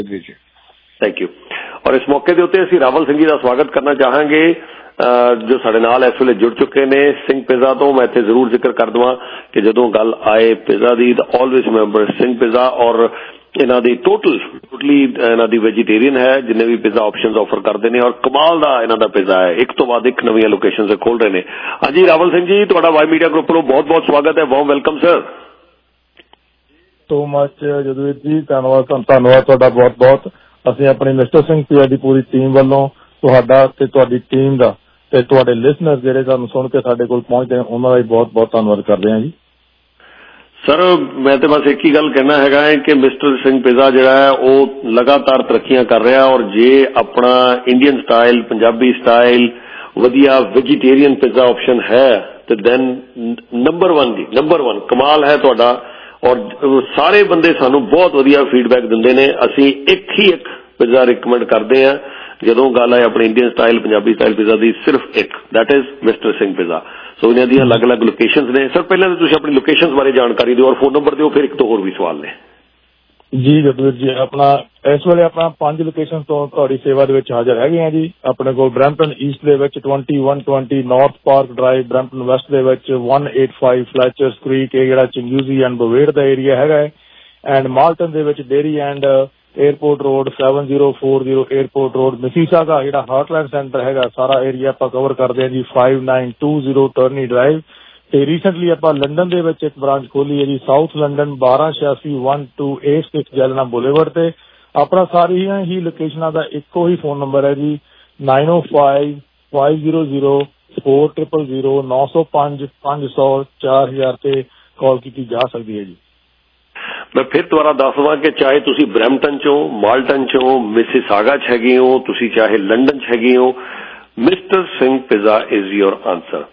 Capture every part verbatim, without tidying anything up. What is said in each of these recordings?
Thank you. और इस मौके के उत्ते असीं रावल सिंह जी का स्वागत करना चाहांगे जो साडे नाल इस वेले जुड़ चुके ने सिंह पिज़्ज़ा तो। मैं इत्थे जरूर जिक्र कर देवां कि जदों गल आए पिज़्ज़ा दी तो ऑलवेज रिमेंबर सिंह पिज़्ज़ा। और इन्हां दी टोटल टोटली इन्हां दी वेजीटेरियन है, जिन्ने भी पिज़्ज़ा ऑप्शनस ऑफर करते हैं और कमाल दा इन्हां दा पिज़्ज़ा है, एक तो बाद एक नवीं लोकेशन से खोल रहे हैं। हाँ जी रावल सिंह जी, तुहाडा वाई मीडिया ग्रुप वालों बहुत बहुत स्वागत है, warm welcome sir. So much Jadveer ji, धन्यवाद धन्यवाद तुहाडा बहुत बहुत। ਅਸੀਂ ਆਪਣੀ ਮਿਸਟਰ ਸਿੰਘ ਪੀਆ ਦੀ ਪੂਰੀ ਟੀਮ ਵੱਲੋਂ ਤੁਹਾਡਾ ਤੇ ਤੁਹਾਡੀ ਟੀਮ ਦਾ ਤੇ ਤੁਹਾਡੇ ਲਿਸਨਰ ਜਿਹੜੇ ਸਾਨੂੰ ਸੁਣ ਕੇ ਸਾਡੇ ਕੋਲ ਪਹੁੰਚਦੇ ਨੇ ਉਹਨਾਂ ਦਾ ਵੀ ਬਹੁਤ ਬਹੁਤ ਧੰਨਵਾਦ ਕਰਦੇ ਹਾਂ ਜੀ। सर मैं तो बस एक ही गल कहना है कि मिस्टर सिंह पिज़्ज़ा जिहड़ा है वो लगातार तरक्कियां कर रहा और जे अपना इंडियन स्टाइल पंजाबी स्टाइल वधिया वेजीटेरियन पिज़्ज़ा ऑप्शन है तो दैन नंबर वन जी नंबर वन कमाल है तुहाडा। और सारे बंदे सानू बहुत वधिया फीडबैक दिंदे ने। असीं एक ही एक पिज़्ज़ा रिकमेंड करते हैं जदों गल है अपने Indian style Punjabi style pizza दी, सिर्फ एक, that is mister Singh pizza. So इन्हां दी अलग अलग लोकेशंस ने। सर पहले तो तुसीं अपनी लोकेशंस बारे जानकारी दिओ और फोन नंबर दिओ, फिर एक तो होर भी सवाल ने जी। जदवीर जी अपना इस वेले अपना पांच लोकेशन तो तुहाडी सेवा दे विच हाਜ਼ਰ हैगे हैं जी। अपने कोल ब्रैम्पटन ईस्ट दे विच twenty one twenty north park drive, Brampton west दे विच one eight five Fletchers creek ये जिहड़ा चंगूजी एंड बवेड़ दा एरिया हैगा है, एंड माल्टन दे विच Derry and airport road seven zero four zero airport road, Mississauga जिहड़ा हार्टलैंड सेंटर हैगा सारा एरिया आपां कवर करदे हैं जी five nine two zero Turney drive. ਤੇ ਰੀਸੈਂਟਲੀ ਆਪਾਂ ਲੰਡਨ ਦੇ ਵਿੱਚ ਇੱਕ ਬ੍ਰਾਂਚ ਖੋਲੀ ਹੈ ਜੀ ਸਾਊਥ ਲੰਡਨ ਬਾਰਾਂ ਛਿਆਸੀ ਇੱਕ ਦੋ ਅੱਠ ਛੇ ਜੈਲਨਾ ਬੁਲੇਵਰਡ ਤੇ। ਆਪਣਾ ਸਾਰੀਆਂ ਹੀ ਲੋਕੇਸ਼ਨਾਂ ਦਾ ਇੱਕੋ ਹੀ ਫੋਨ ਨੰਬਰ ਹੈ ਜੀ nine o five five zero zero four triple zero नौ सौ पांच पांच सौ चार हजार ਤੇ ਕਾਲ ਕੀਤੀ ਜਾ ਸਕਦੀ ਹੈ ਜੀ। मैं फिर दोबारा दस दवां कि चाहे तुसी ब्रैम्पटन चो, माल्टन चो, मिसिसागा च हैगे हो, तुसी चाहे लंडन च हैगे हो, mister Singh pizza is your answer.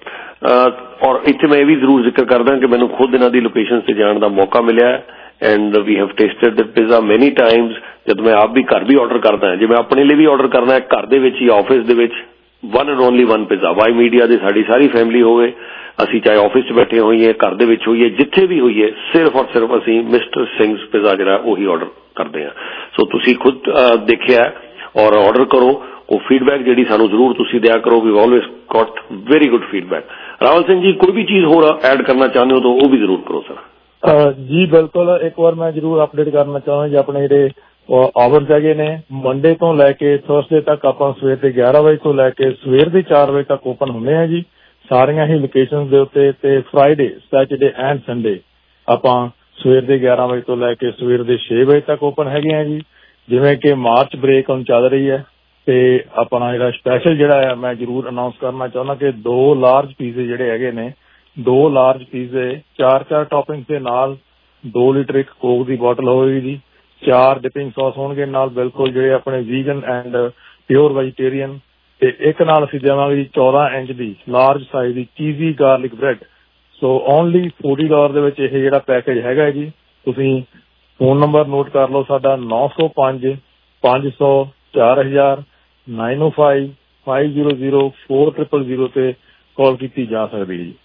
और इत्थे मैं ये भी जरूर जिक्र करदा कि मैनूं खुद इन्हां दी लोकेशन से जाण दा मौका मिलिया and we have tasted the pizza many times. जब मैं आप भी घर भी ऑर्डर करदा है, जे मैं अपने लिए भी ऑर्डर करना है घर दे विच ही ऑफिस दे विच one and only one pizza वाई मीडिया दी साडी सारी फैमिली होवे, असी चाहे ऑफिस च बैठे होइए घर दे विच होइए जिथे भी होइए, सिर्फ और सिर्फ असी मिस्टर सिंह पिज़्ज़ा जिहड़ा ओही ऑर्डर करते हैं। सो तुसी खुद देखिया और ऑर्डर करो, वो फीडबैक जिहड़ी सानू जरूर तुसी दिया करो। We always got very good feedback. Rawal Singh ji कोई भी चीज होर ऐड करना चाहते हो तो वो भी जरूर करो सर। जी बिल्कुल, एक बार मैं जरूर अपडेट करना चाहूँगा जी अपने ਜਿਹੜੇ ਆਵਰਸ ਹੈਗੇ ਨੇ ਮੰਡੇ ਤੋਂ ਲੈ ਕੇ ਥਰਸਡੇ ਤੱਕ ਆਪਾਂ ਸਵੇਰ ਦੇ ਗਿਆਰਾਂ ਵਜੇ ਤੋਂ ਲੈ ਕੇ ਸਵੇਰ ਦੇ ਚਾਰ ਵਜੇ ਤੱਕ ਓਪਨ ਹੁੰਦੇ ਆ ਜੀ ਸਾਰੀਆਂ ਹੀ ਲੋਕੇਸ਼ਨਸ ਦੇ ਉੱਤੇ। ਤੇ ਫਰਾਈਡੇ ਸੈਟਰਡੇ ਐਂਡ ਸੰਡੇ ਆਪਾਂ ਸਵੇਰ ਦੇ ਗਿਆਰਾਂ ਵਜੇ ਤੋਂ ਲੈ ਕੇ ਸਵੇਰ ਦੇ ਛੇ ਵਜੇ ਤੱਕ ਓਪਨ ਹੈਗੇ ਆ ਜੀ। ਜਿਵੇਂ ਕਿ ਮਾਰਚ ਬ੍ਰੇਕ ਹੁਣ ਚੱਲ ਰਹੀ ਹੈ ਤੇ ਆਪਣਾ ਜਿਹੜਾ ਸਪੈਸ਼ਲ ਜਿਹੜਾ ਹੈ ਮੈਂ ਜਰੂਰ ਅਨਾਉਂਸ ਕਰਨਾ ਚਾਹੁੰਦਾ ਕਿ ਦੋ ਲਾਰਜ ਪੀਜ਼ੇ ਜਿਹੜੇ ਹੈਗੇ ਨੇ, ਦੋ ਲਾਰਜ ਪੀਜ਼ੇ ਚਾਰ ਚਾਰ ਟੌਪਿੰਗਸ ਦੇ ਨਾਲ ਦੋ ਲੀਟਰ ਇੱਕ ਕੋਕ ਦੀ ਬੋਟਲ ਹੋਵੇਗੀ ਜੀ, ਚਾਰ ਡਿਪਿੰਗ ਸੌਸ ਹੋਣਗੇ ਨਾਲ ਬਿਲਕੁਲ ਜਿਹੜੇ ਆਪਣੇ ਵੀਗਨ ਐਂਡ ਪਿਓਰ ਵੈਜੀਟੇਰੀਅਨ, ਤੇ ਇੱਕ ਨਾਲ ਅਸੀਂ ਦੇਵਾਂਗੇ ਜੀ ਚੌਦਾਂ ਇੰਚ ਦੀ ਲਾਰਜ ਸਾਈਜ਼ ਦੀ cheesy garlic bread. So only forty dollar ਦੇ ਵਿੱਚ ਇਹ ਜਿਹੜਾ ਪੈਕੇਜ ਹੈਗਾ ਜੀ। ਤੁਸੀਂ ਫੋਨ ਨੰਬਰ ਨੋਟ ਕਰ ਲਓ ਸਾਡਾ ਨੌ ਸੌ ਪੰਜ ਪੰਜ ਸੌ ਚਾਰ ਹਜ਼ਾਰ नाइन ओ five five zero zero four triple zero ਤੇ ਕਾਲ ਕੀਤੀ ਜਾ ਸਕਦੀ ਹੈ ਜੀ।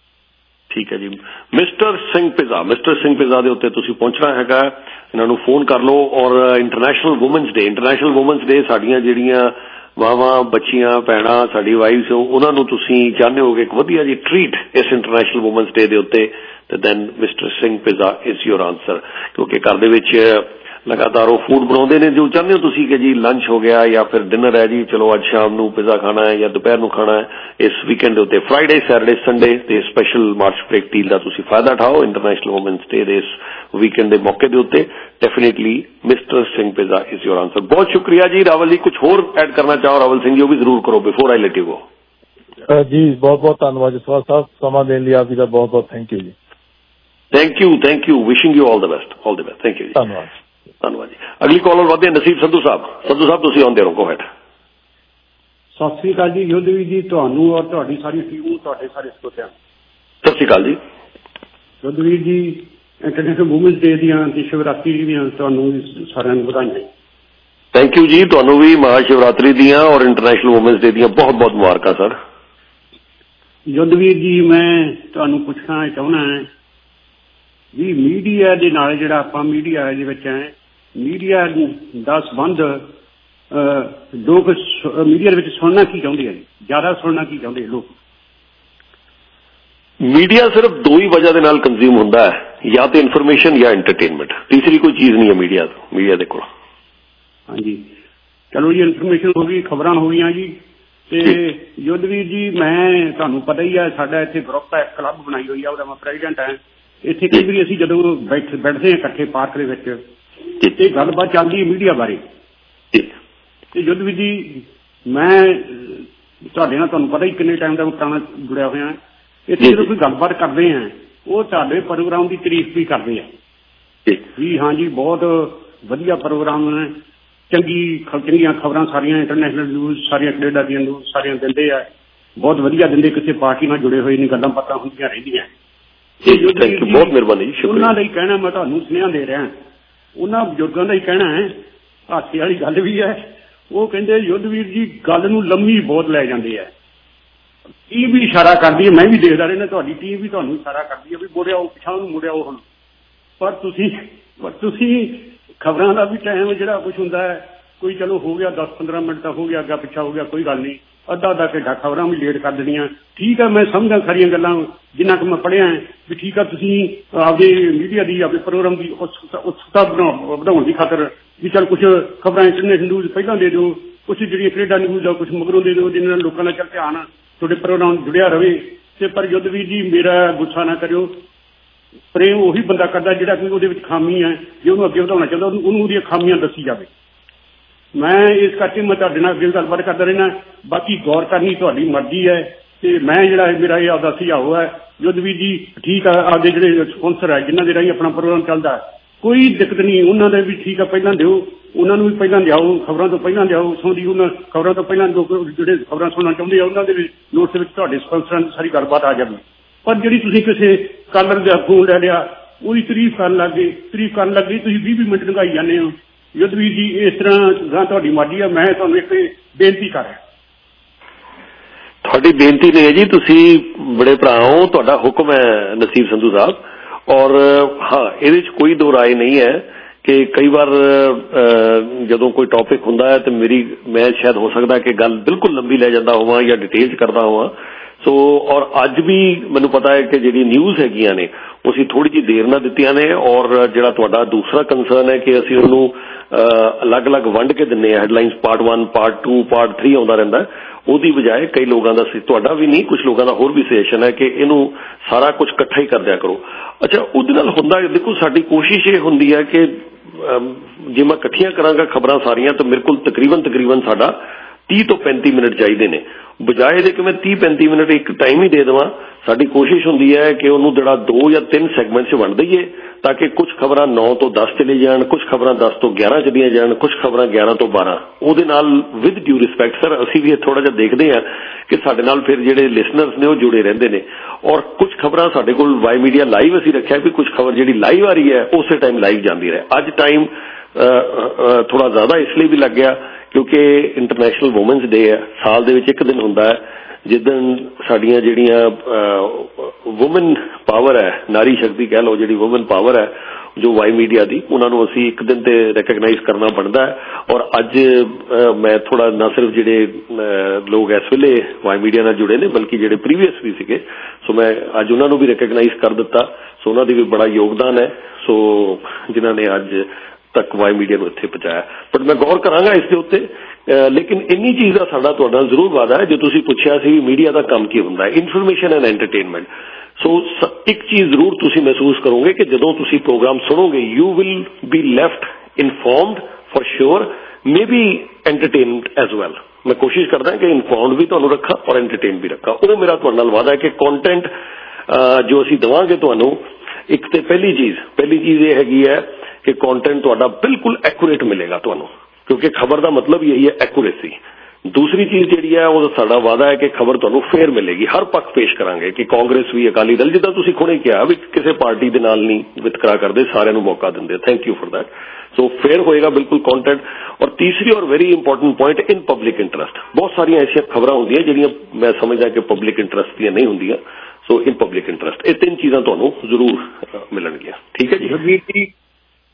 ਠੀਕ ਹੈ ਜੀ। Mister Singh pizza mister Singh pizza ਦੇ ਉੱਤੇ ਤੁਸੀਂ ਪਹੁੰਚਣਾ ਹੈਗਾ, ਇਹਨਾਂ ਨੂੰ ਫੋਨ ਕਰ ਲਓ। ਔਰ international women's day international women's day ਸਾਡੀਆਂ ਜਿਹੜੀਆਂ ਮਾਵਾਂ ਬੱਚੀਆਂ ਭੈਣਾਂ ਸਾਡੀ ਵਾਈਫਸ ਉਹਨਾਂ ਨੂੰ ਤੁਸੀਂ ਚਾਹੁੰਦੇ ਹੋਗੇ ਇੱਕ ਵਧੀਆ ਜੀ ਟਰੀਟ ਇਸ ਇੰਟਰਨੈਸ਼ਨਲ ਵੂਮਨਸ ਡੇ ਦੇ ਉੱਤੇ, ਤੇ then mister Singh pizza is your answer. ਕਿਉਂਕਿ ਘਰ ਦੇ ਵਿੱਚ लगातार वो फूड बनाते हैं जो चाहते हो तुसी कि जी लंच हो गया या फिर डिनर है जी चलो अज शाम नू पिज़्ज़ा खाना है या दोपहर नू खाना है। इस वीकेंड के उत्ते फ्राइडे सैटरडे संडे ते स्पैशल मार्च ब्रेक डील का तुसी फायदा उठाओ इंटरनेशनल वूमेंस डे दे इस वीकेंड के मौके के उत्ते। Definitely mister Singh pizza is your answer. बहुत शुक्रिया जी। रावल जी कुछ होर ऐड करना चाहो रावल सिंह जी वो भी जरूर करो before I let you go. जी बहुत बहुत धन्यवाद जसवाल साहब, समा देने लिए आप जी का बहुत बहुत थैंक यू जी। Thank you thank you wishing you all the best all the best. Thank you जी। धन्यवाद धन्यवाद जी। अगली कॉलर वादे नसीब संधू साहब। संधू साहब तुसी आउंदे रहो, गो हैड। सत श्री अकाल जी योधवीर जी, ਤੁਹਾਨੂੰ और ਤੁਹਾਡੀ ਸਾਰੀ ਟੀਮ ਨੂੰ ਤੁਹਾਡੇ ਸਾਰੇ ਸਰੋਤਿਆਂ ਸਤਿ ਸ਼੍ਰੀ ਅਕਾਲ ਜੀ। योधवीर जी ਇੰਟਰਨੈਸ਼ਨਲ ਵੂਮਨਸ ਡੇ ਦੀਆਂ ਤੇ ਸ਼ਿਵਰਾਤਰੀ ਦੀਆਂ ਤੁਹਾਨੂੰ ਸਾਰਿਆਂ ਨੂੰ ਵਧਾਈਆਂ। ਥੈਂਕ ਯੂ ਜੀ। ਤੁਹਾਨੂੰ ਵੀ ਮਹਾ ਸ਼ਿਵਰਾਤਰੀ ਦੀਆਂ ਔਰ ਇੰਟਰਨੈਸ਼ਨਲ ਵੂਮਨਸ ਡੇ ਦੀਆਂ ਬਹੁਤ ਬਹੁਤ ਮੁਬਾਰਕਾਂ ਸਰ। योधवीर जी मैं ਤੁਹਾਨੂੰ ਪੁੱਛਣਾ ਚਾਹੁੰਦਾ ਹਾਂ ਵੀ ਮੀਡੀਆ ਦੇ ਨਾਲ ਜਿਹੜਾ ਆਪਾਂ ਮੀਡੀਆ ਦੇ ਵਿੱਚ ਹੈ ਮੀਡੀਆ ਦਾ ਸੰਬੰਧ ਲੋਕ ਮੀਡੀਆ ਦੇ ਵਿੱਚ ਸੁਣਨਾ ਕੀ ਚਾਹੁੰਦੇ ਆ ਜੀ, ਜ਼ਿਆਦਾ ਸੁਣਨਾ ਕੀ ਚਾਹੁੰਦੇ ਲੋਕ? ਮੀਡੀਆ ਸਿਰਫ ਦੋ ਹੀ ਵਜ੍ਹਾ ਦੇ ਨਾਲ ਕੰਜ਼ਿਊਮ ਹੁੰਦਾ ਹੈ, ਜਾਂ ਤਾਂ ਇਨਫੋਰਮੇਸ਼ਨ ਜਾਂ ਐਂਟਰਟੇਨਮੈਂਟ, ਤੀਸਰੀ ਕੋਈ ਚੀਜ਼ ਨਹੀਂ ਹੈ ਮੀਡੀਆ ਮੀਡੀਆ ਦੇ ਕੋਲ। ਹਾਂਜੀ ਚਲੋ ਜੀ, ਇਨਫੋਰਮੇਸ਼ਨ ਹੋ ਗਈ, ਖਬਰਾਂ ਹੋ ਗਈਆਂ ਜੀ। ਤੇ ਯੁੱਧਵੀਰ ਜੀ, ਮੈਂ ਤੁਹਾਨੂੰ ਪਤਾ ਹੀ ਹੈ ਸਾਡਾ ਇੱਥੇ ਗਰੁੱਪ ਹੈ, ਕਲੱਬ ਬਣਾਈ ਹੋਈ ਆ, ਉਹਦਾ ਮੈਂ ਪ੍ਰੈਜ਼ੀਡੈਂਟ ਹਾਂ। ਇੱਥੇ ਕਈ ਵਾਰੀ ਅਸੀਂ ਜਦੋਂ ਬੈਠ ਬੈਠਦੇ ਹਾਂ ਇਕੱਠੇ ਪਾਰਕ ਦੇ ਵਿੱਚ, ਤੇ ਗੱਲਬਾਤ ਚੱਲਦੀ ਹੈ ਮੀਡੀਆ ਬਾਰੇ। ਤੇ ਯੁੱਧਵੀਰ ਜੀ, ਮੈਂ ਤੁਹਾਡੇ ਨਾਲ ਤੁਹਾਨੂੰ ਪਤਾ ਹੀ ਕਿੰਨੇ ਟਾਈਮ ਦਾ ਪੁਰਾਣਾ ਜੁੜਿਆ ਹੋਇਆ। ਇੱਥੇ ਜਦੋਂ ਕੋਈ ਗੱਲਬਾਤ ਕਰਦੇ ਆ, ਉਹ ਤੁਹਾਡੇ ਪ੍ਰੋਗਰਾਮ ਦੀ ਤਾਰੀਫ ਵੀ ਕਰਦੇ ਆ ਵੀ ਹਾਂਜੀ ਬਹੁਤ ਵਧੀਆ ਪ੍ਰੋਗਰਾਮ ਹੈ, ਚੰਗੀ ਚੰਗੀਆਂ ਖਬਰਾਂ ਸਾਰੀਆਂ ਇੰਟਰਨੈਸ਼ਨਲ ਨਿਊਜ਼, ਸਾਰੀਆਂ ਕੈਨੇਡਾ ਦੀਆਂ ਨਿਊਜ਼ ਸਾਰੀਆਂ ਦਿੰਦੇ ਆ, ਬਹੁਤ ਵਧੀਆ ਦਿੰਦੇ, ਕਿਸੇ ਪਾਰਟੀ ਨਾਲ ਜੁੜੇ ਹੋਏ ਨਹੀਂ, ਗੱਲਾਂ ਬਾਤਾਂ ਹੁੰਦੀਆਂ ਰਹਿੰਦੀਆਂ। ਬਹੁਤ ਮਿਹਰਬਾਨੀ। ਉਹਨਾਂ ਦਾ ਹੀ ਕਹਿਣਾ, ਮੈਂ ਤੁਹਾਨੂੰ ਸੁਨੇਹਾ ਦੇ ਰਿਹਾ, ਉਹਨਾਂ ਬਜ਼ੁਰਗਾਂ ਦਾ ਹੀ ਕਹਿਣਾ ਹੈ, ਹਾਸੇ ਵਾਲੀ ਗੱਲ ਵੀ ਹੈ। ਉਹ ਕਹਿੰਦੇ ਯੁੱਧਵੀਰ ਜੀ ਗੱਲ ਨੂੰ ਲੰਮੀ ਬਹੁਤ ਲੈ ਜਾਂਦੇ ਆ, ਟੀਮ ਵੀ ਇਸ਼ਾਰਾ ਕਰਦੀ ਹੈ, ਮੈਂ ਵੀ ਦੇਖਦਾ ਰਹਿਣਾ, ਤੁਹਾਡੀ ਟੀਮ ਵੀ ਤੁਹਾਨੂੰ ਇਸ਼ਾਰਾ ਕਰਦੀ ਹੈ ਵੀ ਮੁੜਿਆਓ, ਪਿਛਾਂ ਨੂੰ ਮੁੜਿਆਓ ਹੁਣ। ਪਰ ਤੁਸੀਂ ਪਰ ਤੁਸੀਂ ਖਬਰਾਂ ਦਾ ਵੀ ਟਾਈਮ ਜਿਹੜਾ ਕੁਛ ਹੁੰਦਾ ਹੈ, ਕੋਈ ਚਲੋ ਹੋ ਗਿਆ ਦਸ ਪੰਦਰਾਂ ਮਿੰਟ ਤਾਂ ਹੋ ਗਿਆ, ਅੱਗਾ ਪਿੱਛਾ ਹੋ ਗਿਆ, ਕੋਈ ਗੱਲ ਨਹੀਂ, ਅੱਧਾ ਅੱਧਾ ਘੰਟਾ ਖਬਰਾਂ ਵੀ ਲੇਟ ਕਰ ਦੇਣੀਆਂ। ਠੀਕ ਹੈ, ਮੈਂ ਸਮਝਦਾ ਸਾਰੀਆਂ ਗੱਲਾਂ, ਜਿੰਨਾ ਕੁ ਮੈਂ ਪੜ੍ਹਿਆ ਵੀ ਠੀਕ ਆ, ਤੁਸੀਂ ਆਪਦੇ ਮੀਡੀਆ ਦੀ ਆਪਦੇ ਪ੍ਰੋਗਰਾਮ ਦੀ ਉਤਸੁਕਤਾ ਵਧਾਉਣ ਦੀ ਖਾਤਰ ਵੀ ਚੱਲ ਕੁਛ ਖਬਰਾਂ ਇੰਟਰਨੈਸ਼ਨਲ ਨਿਊਜ਼ ਪਹਿਲਾਂ ਦੇ ਦਿਓ, ਕੁਛ ਜਿਹੜੀਆਂ ਕੈਨੇਡਾ ਨਿਊਜ਼ ਆ ਕੁਛ ਮਗਰੋਂ ਦੇ ਦਿਓ, ਜਿਹਨਾਂ ਨਾਲ ਲੋਕਾਂ ਦਾ ਚੱਲ ਧਿਆਨ ਤੁਹਾਡੇ ਪ੍ਰੋਗਰਾਮ ਜੁੜਿਆ ਰਹੇ। ਤੇ ਪਰ ਯੁੱਧਵੀਰ ਜੀ, ਮੇਰਾ ਗੁੱਸਾ ਨਾ ਕਰਿਓ, ਪ੍ਰੇਮ ਉਹੀ ਬੰਦਾ ਕਰਦਾ ਜਿਹੜਾ ਕੋਈ ਉਹਦੇ ਵਿੱਚ ਖਾਮੀ ਹੈ, ਜੇ ਉਹਨੂੰ ਅੱਗੇ ਵਧਾਉਣਾ ਚਾਹੁੰਦਾ ਉਹਨੂੰ ਉਹਦੀਆਂ ਖਾਮੀਆਂ ਦੱਸੀ ਜਾਵੇ। ਮੈਂ ਇਸ ਕਰਕੇ ਮੈਂ ਤੁਹਾਡੇ ਨਾਲ ਅੱਗੇ ਗੱਲਬਾਤ ਕਰਦਾ ਰਹਿਣਾ, ਬਾਕੀ ਗੌਰ ਕਰਨੀ ਤੁਹਾਡੀ ਮਰਜ਼ੀ ਹੈ। ਤੇ ਮੈਂ ਜਿਹੜਾ ਮੇਰਾ ਇਹ ਆਪਦਾ ਸੁਝਾਅ ਹੈ ਯੁੱਧਵੀਰ ਜੀ, ਠੀਕ ਆ, ਆਪਦੇ ਜਿਹੜੇ ਸਪਾਂਸਰ ਹੈ ਜਿਨ੍ਹਾਂ ਦੇ ਰਾਹੀਂ ਆਪਣਾ ਪ੍ਰੋਗਰਾਮ ਚੱਲਦਾ, ਕੋਈ ਦਿੱਕਤ ਨਹੀਂ, ਉਹਨਾਂ ਦੇ ਵੀ ਠੀਕ ਆ, ਪਹਿਲਾਂ ਦਿਓ, ਉਹਨਾਂ ਨੂੰ ਵੀ ਪਹਿਲਾਂ ਲਿਆਓ, ਖਬਰਾਂ ਤੋਂ ਪਹਿਲਾਂ ਲਿਆਓ, ਸੁਣਦੀ ਉਹਨਾਂ ਖਬਰਾਂ ਤੋਂ ਪਹਿਲਾਂ ਲੋਕ ਜਿਹੜੇ ਖਬਰਾਂ ਸੁਣਨਾ ਚਾਹੁੰਦੇ ਆ ਉਹਨਾਂ ਦੇ ਵੀ ਨੋਟਸ ਵਿੱਚ ਤੁਹਾਡੇ ਸਪਾਂਸਰਾਂ ਦੀ ਸਾਰੀ ਗੱਲਬਾਤ ਆ ਜਾਵੇ। ਪਰ ਜਿਹੜੀ ਤੁਸੀਂ ਕਿਸੇ ਕਾਲਰ ਦਾ ਫੋਨ ਲੈ ਲਿਆ, ਉਹਦੀ ਤਾਰੀਫ ਕਰਨ ਲੱਗ ਗਏ, ਤਾਰੀਫ ਕਰਨ ਲੱਗ ਗਈ, ਤੁਸੀਂ ਵੀਹ ਵੀਹ ਮਿੰਟ ਲੰਘਾਈ ਜਾਂਦੇ ਹੋ। ਯੁੱਧਵੀਰ ਜੀ, ਇਸ ਤਰ੍ਹਾਂ ਗਾਂ ਤੁਹਾਡੀ ਮਰਜ਼ੀ ਹੈ, ਮੈਂ ਤੁਹਾਨੂੰ ਇੱਕ ਬੇਨਤੀ ਕਰ ਰਿਹਾ। ਤੁਹਾਡੀ ਬੇਨਤੀ ਨਹੀਂ ਹੈ ਜੀ, ਤੁਸੀਂ ਬੜੇ ਭਰਾ ਹੋ, ਤੁਹਾਡਾ ਹੁਕਮ ਹੈ ਨਸੀਬ ਸੰਧੂ ਸਾਹਿਬ। ਔਰ ਹਾਂ, ਇਹਦੇ 'ਚ ਕੋਈ ਦੋ ਰਾਏ ਨਹੀਂ ਹੈ ਕਿ ਕਈ ਵਾਰ ਜਦੋਂ ਕੋਈ ਟੌਪਿਕ ਹੁੰਦਾ ਹੈ ਤੇ ਮੇਰੀ ਮੈਂ ਸ਼ਾਇਦ ਹੋ ਸਕਦਾ ਕਿ ਗੱਲ ਬਿਲਕੁਲ ਲੰਬੀ ਲੈ ਜਾਂਦਾ ਹੋਵਾਂ ਜਾਂ ਡਿਟੇਲ 'ਚ ਕਰਦਾ ਹੋਵਾਂ। ਸੋ ਔਰ ਅੱਜ ਵੀ ਮੈਨੂੰ ਪਤਾ ਹੈ ਕਿ ਜਿਹੜੀ ਨਿਊਜ਼ ਹੈਗੀਆਂ ਨੇ ਉਹ ਅਸੀਂ ਥੋੜ੍ਹੀ ਜਿਹੀ ਦੇਰ ਨਾਲ ਦਿੱਤੀਆਂ ਨੇ। ਔਰ ਜਿਹੜਾ ਤੁਹਾਡਾ ਦੂਸਰਾ ਕੰਸਰਨ ਹੈ ਕਿ ਅਸੀਂ ਉਹਨੂੰ ਅਲੱਗ-ਅਲੱਗ ਵੰਡ ਕੇ ਦਿੰਦੇ ਹਾਂ, headlines part one, part two, part three ਆਉਂਦਾ ਰਹਿੰਦਾ, ਉਹਦੀ ਬਜਾਏ ਕਈ ਲੋਕਾਂ ਦਾ, ਤੁਹਾਡਾ ਵੀ ਨਹੀਂ, ਕੁਝ ਲੋਕਾਂ ਦਾ ਹੋਰ ਵੀ ਸੁਜੈਸ਼ਨ ਹੈ ਕਿ ਇਹਨੂੰ ਸਾਰਾ ਕੁਝ ਇਕੱਠਾ ਹੀ ਕਰ ਦਿਆ ਕਰੋ। ਅੱਛਾ, ਉਹਦੇ ਨਾਲ ਹੁੰਦਾ, ਦੇਖੋ ਸਾਡੀ ਕੋਸ਼ਿਸ਼ ਇਹ ਹੁੰਦੀ ਹੈ ਕਿ ਜੇ ਮੈਂ ਇਕੱਠੀਆਂ ਕਰਾਂਗਾ ਖਬਰਾਂ ਸਾਰੀਆਂ ਤਾਂ ਮੇਰੇ ਕੋਲ ਤਕਰੀਬਨ ਤਕਰੀਬਨ ਸਾਡਾ ਤੀਹ ਤੋਂ ਪੈਂਤੀ ਮਿੰਟ ਚਾਹੀਦੇ ਨੇ, ਬਜਾਏ ਦੇ ਕਿ ਮੈਂ ਤੀਹ ਪੈਂਤੀ ਮਿੰਟ ਇੱਕ ਟਾਈਮ ਹੀ ਦੇ ਦੇਵਾਂ। ਸਾਡੀ ਕੋਸ਼ਿਸ਼ ਹੁੰਦੀ ਹੈ ਕਿ ਉਹਨੂੰ ਜਿਹੜਾ ਦੋ ਜਾਂ ਤਿੰਨ ਸੈਗਮੈਂਟ 'ਚ ਵੰਡ ਦਈਏ ਤਾਂ ਕਿ ਕੁਝ ਖਬਰਾਂ ਨੌ ਤੋਂ ਦਸ ਚਲੇ ਜਾਣ, ਕੁਝ ਖਬਰਾਂ ਦਸ ਤੋਂ ਗਿਆਰਾਂ ਚਲੀਆਂ ਜਾਣ, ਕੁਝ ਖਬਰਾਂ ਗਿਆਰਾਂ ਤੋਂ ਬਾਰਾਂ। ਉਹਦੇ ਨਾਲ ਵਿਦ ਡਿਊ ਰਿਸਪੈਕਟ ਸਰ, ਅਸੀਂ ਵੀ ਇਹ ਥੋੜਾ ਜਿਹਾ ਦੇਖਦੇ ਹਾਂ ਕਿ ਸਾਡੇ ਨਾਲ ਫਿਰ ਜਿਹੜੇ ਲਿਸਨਰਸ ਨੇ ਉਹ ਜੁੜੇ ਰਹਿੰਦੇ ਨੇ। ਔਰ ਕੁਝ ਖਬਰਾਂ ਸਾਡੇ ਕੋਲ ਵਾਈ ਮੀਡੀਆ ਲਾਈਵ ਅਸੀਂ ਰੱਖਿਆ ਵੀ ਕੁਝ ਖਬਰ ਜਿਹੜੀ ਲਾਈਵ ਆ ਰਹੀ ਹੈ ਉਸੇ ਟਾਈਮ ਲਾਈਵ ਜਾਂਦੀ ਰਹੇ। ਅੱਜ ਟਾਈਮ ਥੋੜਾ ਜ਼ਿਆਦਾ ਇਸ ਲਈ ਵੀ ਲੱਗ ਗਿਆ ਕਿਉਂਕਿ ਇੰਟਰਨੈਸ਼ਨਲ ਵੂਮਨਸ ਡੇ ਹੈ, ਸਾਲ ਦੇ ਵਿੱਚ ਇੱਕ ਦਿਨ ਹੁੰਦਾ ਹੈ ਜਿੱਦਣ ਸਾਡੀਆਂ ਜਿਹੜੀਆਂ ਵੂਮਨ ਪਾਵਰ ਹੈ, ਨਾਰੀ ਸ਼ਕਤੀ ਕਹਿ ਲਓ, ਜਿਹੜੀ ਵੂਮਨ ਪਾਵਰ ਹੈ ਜੋ ਵਾਈ ਮੀਡੀਆ ਦੀ, ਉਹਨਾਂ ਨੂੰ ਅਸੀਂ ਇੱਕ ਦਿਨ ਤੇ ਰੈਕਗਨਾਈਜ਼ ਕਰਨਾ ਬਣਦਾ ਹੈ। ਔਰ ਅੱਜ ਮੈਂ ਥੋੜਾ ਨਾ ਸਿਰਫ ਜਿਹੜੇ ਲੋਕ ਇਸ ਵੇਲੇ ਵਾਈ ਮੀਡੀਆ ਨਾਲ ਜੁੜੇ ਨੇ ਬਲਕਿ ਜਿਹੜੇ ਪ੍ਰੀਵੀਅਸ ਵੀ ਸੀਗੇ, ਸੋ ਮੈਂ ਅੱਜ ਉਹਨਾਂ ਨੂੰ ਵੀ ਰੈਕਗਨਾਈਜ਼ ਕਰ ਦਿੱਤਾ। ਸੋ ਉਹਨਾਂ ਦੀ ਵੀ ਬੜਾ ਯੋਗਦਾਨ ਹੈ, ਸੋ ਜਿਨ੍ਹਾਂ ਨੇ ਅੱਜ ਤੱਕ ਵਾਈ ਮੀਡੀਆ ਨੂੰ ਇੱਥੇ ਪਹੁੰਚਾਇਆ। ਬਟ ਮੈਂ ਗੌਰ ਕਰਾਂਗਾ ਇਸ ਦੇ ਉੱਤੇ। ਲੇਕਿਨ ਇੰਨੀ ਚੀਜ਼ ਦਾ ਸਾਡਾ ਤੁਹਾਡਾ ਜ਼ਰੂਰ ਵਾਅਦਾ ਹੈ, ਜੋ ਤੁਸੀਂ ਪੁੱਛਿਆ ਸੀ ਮੀਡੀਆ ਦਾ ਕੰਮ ਕੀ ਹੁੰਦਾ ਹੈ, ਇਨਫੋਰਮੇਸ਼ਨ ਐਂਡ ਐਂਟਰਟੇਨਮੈਂਟ। ਸੋ ਇੱਕ ਚੀਜ਼ ਜ਼ਰੂਰ ਤੁਸੀਂ ਮਹਿਸੂਸ ਕਰੋਗੇ ਕਿ ਜਦੋਂ ਤੁਸੀਂ ਪ੍ਰੋਗਰਾਮ ਸੁਣੋਗੇ you will be left informed for sure, maybe entertained as well. ਮੈਂ ਕੋਸ਼ਿਸ਼ ਕਰਦਾ ਕਿ ਇਨਫੋਰਮਡ ਵੀ ਤੁਹਾਨੂੰ ਰੱਖਾਂ ਔਰ ਐਂਟਰਟੇਨ ਵੀ ਰੱਖਾਂ। ਉਹ ਮੇਰਾ ਤੁਹਾਡੇ ਨਾਲ ਵਾਅਦਾ ਹੈ ਕਿ ਕੰਟੈਂਟ ਜੋ ਅਸੀਂ ਦੇਵਾਂਗੇ ਤੁਹਾਨੂੰ, ਇੱਕ ਤੇ ਪਹਿਲੀ ਚੀਜ਼ ਪਹਿਲੀ ਚੀਜ਼ ਇਹ ਹੈਗੀ ਹੈ ਕਿ ਕੰਟੈਂਟ ਤੁਹਾਡਾ ਬਿਲਕੁਲ ਐਕੂਰੇਟ ਮਿਲੇਗਾ ਤੁਹਾਨੂੰ, ਕਿਉਂਕਿ ਖਬਰ ਦਾ ਮਤਲਬ ਇਹੀ ਹੈ ਐਕੂਰੇਸੀ। ਦੂਸਰੀ ਚੀਜ਼ ਜਿਹੜੀ ਹੈ ਉਹ ਸਾਡਾ ਵਾਅਦਾ ਹੈ ਕਿ ਖਬਰ ਤੁਹਾਨੂੰ ਫੇਅਰ ਮਿਲੇਗੀ, ਹਰ ਪੱਖ ਪੇਸ਼ ਕਰਾਂਗੇ ਕਿ ਕਾਂਗਰਸ ਵੀ, ਅਕਾਲੀ ਦਲ, ਜਿੱਦਾਂ ਤੁਸੀਂ ਹੁਣੇ ਕਿਹਾ ਵੀ ਕਿਸੇ ਪਾਰਟੀ ਦੇ ਨਾਲ ਨਹੀਂ ਵਿਤਕਰਾ ਕਰਦੇ, ਸਾਰਿਆਂ ਨੂੰ ਮੌਕਾ ਦਿੰਦੇ। Thank you for that. So fair ਹੋਏਗਾ ਬਿਲਕੁਲ ਕੰਟੈਂਟ। ਔਰ ਤੀਸਰੀ ਔਰ very important point, in public interest. ਬਹੁਤ ਸਾਰੀਆਂ ਐਸੀਆਂ ਖਬਰਾਂ ਹੁੰਦੀਆਂ ਜਿਹੜੀਆਂ ਮੈਂ ਸਮਝਦਾ ਕਿ ਪਬਲਿਕ ਇੰਟਰਸਟ ਦੀਆਂ ਨਹੀਂ ਹੁੰਦੀਆਂ। ਸੋ ਇਨ ਪਬਲਿਕ ਇੰਟਰਸਟ ਇਹ ਤਿੰਨ ਚੀਜ਼ਾਂ ਤੁਹਾਨੂੰ ਜ਼ਰੂਰ ਮਿਲਣਗੀਆਂ। ਠੀਕ ਹੈ ਜੀ।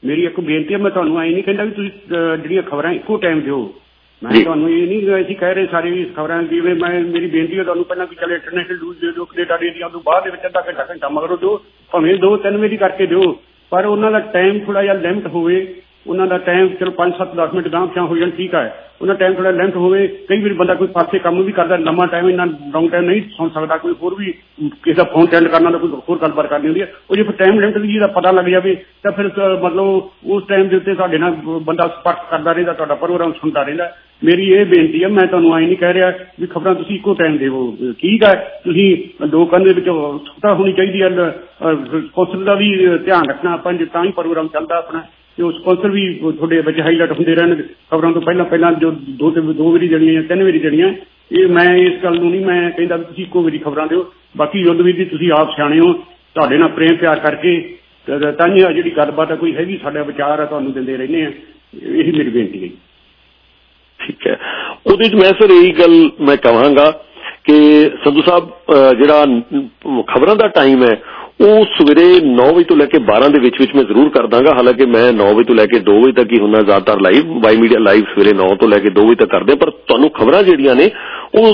ਮੇਰੀ ਇੱਕ ਬੇਨਤੀ ਹੈ, ਮੈਂ ਤੁਹਾਨੂੰ ਐਂ ਨਹੀਂ ਕਹਿੰਦਾ ਵੀ ਤੁਸੀਂ ਜਿਹੜੀਆਂ ਖਬਰਾਂ ਇੱਕੋ ਟਾਈਮ ਦਿਓ। ਮੈਂ ਤੁਹਾਨੂੰ ਇਹ ਨਹੀਂ ਅਸੀਂ ਕਹਿ ਰਹੇ ਸਾਰੇ ਵੀ ਖਬਰਾਂ, ਜਿਵੇਂ ਮੈਂ ਮੇਰੀ ਬੇਨਤੀ ਹੈ ਤੁਹਾਨੂੰ ਪਹਿਲਾਂ ਵੀ ਚੱਲ ਇੰਟਰਨੈਸ਼ਨਲ ਨਿਊਜ਼ ਦੇ ਦਿਓ, ਕੈਨੇਡਾ ਦੀਆਂ ਤੋਂ ਬਾਅਦ ਦੇ ਵਿੱਚ ਅੱਧਾ ਘੰਟਾ ਘੰਟਾ ਮਗਰੋਂ ਦਿਓ, ਭਾਵੇਂ ਦੋ ਤਿੰਨ ਵਜੇ ਕਰਕੇ ਦਿਓ, ਪਰ ਉਹਨਾਂ ਦਾ ਟਾਈਮ ਥੋੜਾ ਜਿਹਾ ਲਿਮਟ ਹੋਵੇ। ਉਹਨਾਂ ਦਾ ਟਾਈਮ ਚਲੋ ਪੰਜ ਸੱਤ ਦਸ ਮਿੰਟ ਗਾਂਹ ਪਿਛਾਂ ਹੋ ਜਾਣ, ਠੀਕ ਹੈ, ਉਹਨਾਂ ਟਾਈਮ ਥੋੜਾ ਲਿਮਟ ਹੋਵੇ। ਕਈ ਵਾਰੀ ਬੰਦਾ ਕੋਈ ਪਾਸੇ ਕੰਮ ਵੀ ਕਰਦਾ, ਲੰਮਾ ਟਾਈਮ ਇੰਨਾ ਲੌਂਗ ਟਾਈਮ ਨਹੀਂ ਸੁਣ ਸਕਦਾ, ਕੋਈ ਹੋਰ ਵੀ ਕਿਸੇ ਦਾ ਫੋਨ ਅਟੈਂਡ ਕਰਨਾ, ਕੋਈ ਹੋਰ ਗੱਲਬਾਤ ਕਰਨੀ ਹੁੰਦੀ ਹੈ, ਉਹ ਜੇ ਫਿਰ ਟਾਈਮ ਲਿਮਟ ਦੀ ਦਾ ਪਤਾ ਲੱਗ ਜਾਵੇ ਤਾਂ ਫਿਰ ਮਤਲਬ ਉਸ ਟਾਈਮ ਦੇ ਉੱਤੇ ਸਾਡੇ ਨਾਲ ਬੰਦਾ ਸੰਪਰਕ ਕਰਦਾ ਰਹਿੰਦਾ, ਤੁਹਾਡਾ ਪ੍ਰੋਗਰਾਮ ਸੁਣਦਾ ਰਹਿੰਦਾ। ਮੇਰੀ ਇਹ ਬੇਨਤੀ ਹੈ, ਮੈਂ ਤੁਹਾਨੂੰ ਆਈ ਨਹੀਂ ਕਹਿ ਰਿਹਾ ਵੀ ਖਬਰਾਂ ਤੁਸੀਂ ਇੱਕੋ ਟਾਈਮ ਦੇਵੋ, ਠੀਕ ਹੈ, ਤੁਸੀਂ ਦੋ ਕੰਨ ਦੇ ਵਿੱਚ ਸੁੱਤਾ ਹੋਣੀ ਚਾਹੀਦੀ ਹੈ, ਸਪਾਂਸਰ ਦਾ ਵੀ ਧਿਆਨ ਰੱਖਣਾ ਆਪਾਂ, ਤਾਂ ਹੀ ਪ੍ਰੋਗਰਾਮ ਚੱਲਦਾ ਆਪਣਾ, ਤੇ ਉਹ ਸਪਾਂਸਰ ਵੀ ਤੁਹਾਡੇ ਵਿੱਚ ਹਾਈਲਾਈਟ ਹੁੰਦੇ ਰਹਿਣ ਖਬਰਾਂ ਤੋਂ ਪਹਿਲਾਂ ਪਹਿਲਾਂ, ਜੋ ਦੋ ਦੋ ਵਾਰੀ ਦੇਣੀਆਂ ਜਾਂ ਤਿੰਨ ਵਾਰੀ ਦੇਣੀਆਂ। ਇਹ ਮੈਂ ਇਸ ਗੱਲ ਨੂੰ ਨਹੀਂ ਮੈਂ ਕਹਿੰਦਾ ਵੀ ਤੁਸੀਂ ਇੱਕੋ ਵਾਰੀ ਖਬਰਾਂ ਦਿਓ। ਬਾਕੀ ਯੁੱਧਵੀਰ ਜੀ ਤੁਸੀਂ ਆਪ ਸਿਆਣੇ ਹੋ, ਤੁਹਾਡੇ ਨਾਲ ਪ੍ਰੇਮ ਪਿਆਰ ਕਰਕੇ ਤਾਂ ਹੀ ਜਿਹੜੀ ਗੱਲਬਾਤ ਹੈ ਕੋਈ ਹੈਗੀ, ਸਾਡਾ ਵਿਚਾਰ ਹੈ ਤੁਹਾਨੂੰ ਦਿੰਦੇ ਰਹਿੰਦੇ ਹਾਂ, ਇਹੀ ਮੇਰੀ ਬੇਨਤੀ ਹੈ। ਠੀਕ ਹੈ, ਉਹਦੇ ਚ ਮੈਂ ਸਰ ਇਹੀ ਗੱਲ ਮੈਂ ਕਹਾਂਗਾ ਕਿ ਸੰਧੂ ਸਾਹਿਬ ਜਿਹੜਾ ਖਬਰਾਂ ਦਾ ਟਾਈਮ ਹੈ ਉਹ ਸਵੇਰੇ ਨੌ ਵਜੇ ਤੋਂ ਲੈ ਕੇ ਬਾਰਾਂ ਦੇ ਵਿੱਚ ਵਿੱਚ ਮੈਂ ਜ਼ਰੂਰ ਕਰ ਦਾਂਗਾ। ਹਾਲਾਂਕਿ ਮੈਂ ਨੌ ਵਜੇ ਤੋਂ ਲੈ ਕੇ ਦੋ ਵਜੇ ਤੱਕ ਹੀ ਹੁੰਦਾ ਜ਼ਿਆਦਾਤਰ ਲਾਈਵ, ਵਾਈ ਮੀਡੀਆ ਲਾਈਵ ਸਵੇਰੇ ਨੌ ਤੋਂ ਲੈ ਕੇ ਦੋ ਵਜੇ ਤੱਕ ਕਰਦੇ, ਪਰ ਤੁਹਾਨੂੰ ਖਬਰਾਂ ਜਿਹੜੀਆਂ ਨੇ ਉਹ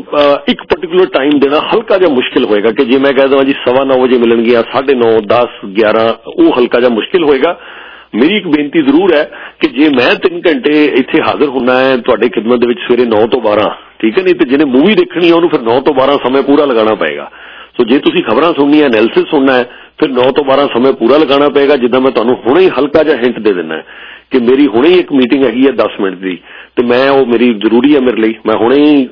ਇੱਕ ਪਰਟੀਕੂਲਰ ਟਾਈਮ ਦੇਣਾ ਹਲਕਾ ਜਿਹਾ ਮੁਸ਼ਕਿਲ ਹੋਏਗਾ ਕਿ ਜੇ ਮੈਂ ਕਹਿ ਦਵਾਂ ਜੀ ਸਵਾ ਨੌ ਵਜੇ ਮਿਲਣਗੀਆਂ, ਸਾਢੇ ਨੌ, ਦਸ, ਗਿਆਰਾਂ, ਉਹ ਹਲਕਾ ਜਿਹਾ ਮੁਸ਼ਕਿਲ ਹੋਏਗਾ। ਮੇਰੀ ਇੱਕ ਬੇਨਤੀ ਜ਼ਰੂਰ ਹੈ ਕਿ ਜੇ ਮੈਂ ਤਿੰਨ ਘੰਟੇ ਇੱਥੇ ਹਾਜ਼ਰ ਹੁੰਨਾ ਹੈ ਤੁਹਾਡੇ ਖਿਦਮਤ ਦੇ ਵਿੱਚ ਸਵੇਰੇ ਨੌ ਤੋਂ ਬਾਰਾਂ, ਠੀਕ ਹੈ, ਨਹੀਂ ਤੇ ਜਿਹਨੇ ਮੂਵੀ ਦੇਖਣੀ ਹੈ ਉਹਨੂੰ ਫਿਰ ਨੌ ਤੋਂ ਬਾਰਾਂ ਸਮੇਂ ਪੂਰਾ ਲਗਾਉਣਾ ਪਏਗਾ। ਸੋ ਜੇ ਤੁਸੀਂ ਖਬਰਾਂ ਸੁਣਨੀਆਂ, ਐਨਾਲਿਸਿਸ ਸੁਣਨਾ ਹੈ, ਫਿਰ ਨੌ ਤੋਂ ਬਾਰਾਂ ਸਮੇਂ ਪੂਰਾ ਲਗਾਉਣਾ ਪਏਗਾ। ਜਿੱਦਾਂ ਮੈਂ ਤੁਹਾਨੂੰ ਹੁਣੇ ਹੀ ਹਲਕਾ ਜਿਹਾ ਹਿੰਟ ਦੇ ਦਿੰਦਾ ਕਿ ਮੇਰੀ ਹੁਣੇ ਹੀ ਇੱਕ ਮੀਟਿੰਗ ਹੈਗੀ ਹੈ ਦਸ ਮਿੰਟ ਦੀ, ਤੇ ਮੈਂ ਉਹ ਮੇਰੀ ਜ਼ਰੂਰੀ ਹੈ ਮੇਰੇ ਲਈ, ਮੈਂ ਹੁਣੇ ਹੀ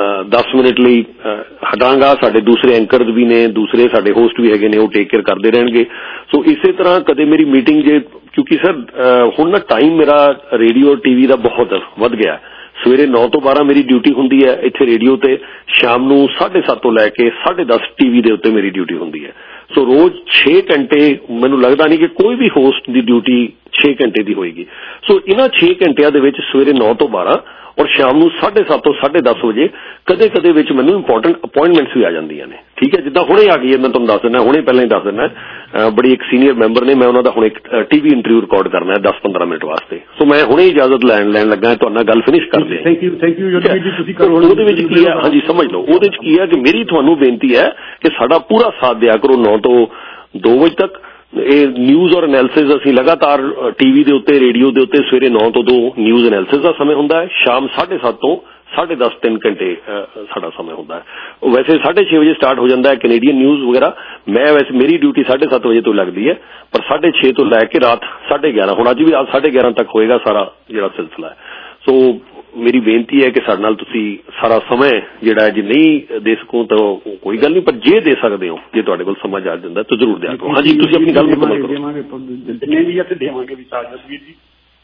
ਦਸ ਮਿੰਟ ਲਈ ਹਟਾਂਗਾ। ਸਾਡੇ ਦੂਸਰੇ ਐਂਕਰਜ਼ ਵੀ ਨੇ, ਦੂਸਰੇ ਸਾਡੇ ਹੋਸਟ ਵੀ ਹੈਗੇ ਨੇ, ਉਹ ਟੇਕ ਕੇਅਰ ਕਰਦੇ ਰਹਿਣਗੇ। ਸੋ ਇਸੇ ਤਰ੍ਹਾਂ ਕਦੇ ਮੇਰੀ ਮੀਟਿੰਗ ਜੇ, ਕਿਉਂਕਿ ਸਰ ਹੁਣ ਨਾ ਟਾਈਮ ਮੇਰਾ ਰੇਡੀਓ ਟੀਵੀ ਦਾ ਬਹੁਤ ਵੱਧ ਗਿਆ। ਸਵੇਰੇ ਨੌ ਤੋਂ ਬਾਰਾਂ ਮੇਰੀ ਡਿਊਟੀ ਹੁੰਦੀ ਹੈ ਇੱਥੇ ਰੇਡੀਓ ਤੇ, ਸ਼ਾਮ ਨੂੰ ਸਾਢੇ ਸੱਤ ਤੋਂ ਲੈ ਕੇ ਸਾਢੇ ਦਸ ਟੀਵੀ ਦੇ ਉੱਤੇ ਮੇਰੀ ਡਿਊਟੀ ਹੁੰਦੀ ਹੈ। ਸੋ ਰੋਜ਼ ਛੇ ਘੰਟੇ, ਮੈਨੂੰ ਲੱਗਦਾ ਨਹੀਂ ਕਿ ਕੋਈ ਵੀ ਹੋਸਟ ਦੀ ਡਿਊਟੀ ਛੇ ਘੰਟੇ ਦੀ ਹੋਏਗੀ। ਸੋ ਇਹਨਾਂ ਛੇ ਘੰਟਿਆਂ ਦੇ ਵਿੱਚ ਸਵੇਰੇ ਨੌ ਤੋਂ ਬਾਰਾਂ ਔਰ ਸ਼ਾਮ ਨੂੰ ਸਾਢੇ ਸੱਤ ਤੋਂ ਸਾਢੇ ਦਸ ਵਜੇ ਕਦੇ ਕਦੇ ਵਿੱਚ ਮੈਨੂੰ ਇੰਪੋਰਟੈਂਟ ਅਪਾਇੰਟਮੈਂਟਸ ਵੀ ਆ ਜਾਂਦੀਆਂ ਨੇ, ਠੀਕ ਹੈ, ਜਿੱਦਾਂ ਹੁਣੇ ਆ ਗਈ ਹੈ, ਮੈਂ ਤੁਹਾਨੂੰ ਦੱਸ ਦਿੰਦਾ, ਹੁਣੇ ਪਹਿਲਾਂ ਹੀ ਦੱਸ ਦਿੰਦਾ, ਬੜੀ ਇੱਕ ਸੀਨੀਅਰ ਮੈਂਬਰ ਨੇ, ਮੈਂ ਉਹਨਾਂ ਦਾ ਹੁਣ ਇੱਕ ਟੀਵੀ ਇੰਟਰਵਿਊ ਰਿਕਾਰਡ ਕਰਨਾ ਹੈ ਦਸ ਪੰਦਰਾਂ ਮਿੰਟ ਵਾਸਤੇ। ਸੋ ਮੈਂ ਹੁਣੇ ਇਜਾਜ਼ਤ ਲੈਣ ਲੈਣ ਲੱਗਾ, ਤੁਹਾਡੇ ਨਾਲ ਗੱਲ ਫਿਨਿਸ਼ ਕਰਦੇ ਹਾਂ। ਥੈਂਕ ਯੂ ਥੈਂਕ ਯੂ ਤੁਸੀਂ ਕਰੋ। ਉਹਦੇ ਵਿੱਚ ਕੀ ਹੈ, ਹਾਂਜੀ ਸਮਝ ਲਓ, ਉਹਦੇ ਚ ਕੀ ਹੈ ਕਿ ਮੇਰੀ ਤੁਹਾਨੂੰ ਬੇਨਤੀ ਹੈ ਕਿ ਸਾਡਾ ਪੂਰਾ ਸਾਥ ਦਿਆ ਕਰੋ ਨੌ ਤੋਂ ਦੋ ਵਜੇ ਤੱਕ। ਇਹ ਨਿਊਜ਼ ਔਰ ਐਨਾਲਿਸਿਸ ਅਸੀਂ ਲਗਾਤਾਰ ਟੀਵੀ ਦੇ ਉੱਤੇ, ਰੇਡੀਓ ਦੇ ਉੱਤੇ ਸਵੇਰੇ ਨੌ ਤੋਂ ਦੋ ਨਿਊਜ਼ ਐਨਾਲਿਸਿਸ ਦਾ ਸਮੇਂ ਹੁੰਦਾ ਹੈ, ਸ਼ਾਮ ਸਾਢੇ ਸੱਤ ਤੋਂ ਸਾਢੇ ਦਸ ਤਿੰਨ ਘੰਟੇ ਸਾਡਾ ਸਮਾਂ ਹੁੰਦਾ ਹੈ। ਵੈਸੇ ਸਾਢੇ ਛੇ ਵਜੇ ਸਟਾਰਟ ਹੋ ਜਾਂਦਾ ਹੈ ਕੈਨੇਡੀਅਨ ਨਿਊਜ਼ ਵਗੈਰਾ। ਮੈਂ ਵੈਸੇ ਮੇਰੀ ਡਿਊਟੀ ਸਾਢੇ ਸੱਤ ਵਜੇ ਤੋਂ ਲੱਗਦੀ ਹੈ, ਪਰ ਸਾਢੇ ਛੇ ਤੋਂ ਲੈ ਕੇ ਰਾਤ ਸਾਢੇ ਗਿਆਰਾਂ, ਹੁਣ ਅੱਜ ਵੀ ਰਾਤ ਸਾਢੇ ਗਿਆਰਾਂ ਤੱਕ ਹੋਏਗਾ ਸਾਰਾ ਜਿਹੜਾ ਸਿਲਸਿਲਾ ਹੈ। ਸੋ ਮੇਰੀ ਬੇਨਤੀ ਹੈ ਕਿ ਸਾਡੇ ਨਾਲ ਤੁਸੀਂ ਸਾਰਾ ਸਮਾਂ ਜਿਹੜਾ ਜੇ ਨਹੀਂ ਦੇ ਸਕੋ ਤਾਂ ਕੋਈ ਗੱਲ ਨਹੀਂ, ਪਰ ਜੇ ਦੇ ਸਕਦੇ ਹੋ, ਜੇ ਤੁਹਾਡੇ ਕੋਲ ਸਮਾਂ ਆ ਜਾਂਦਾ ਤਾਂ ਜ਼ਰੂਰ ਦਿਆ ਕਰੋ। ਹਾਂਜੀ ਤੁਸੀਂ ਆਪਣੀ ਗੱਲ ਮੁਕੰਮਲ ਕਰੋ। ਜਿੰਨੇ ਵੀ ਅਤੇ ਦੇਵਾਂਗੇ ਵੀ ਸਾਜਸਵੀਰ ਜੀ।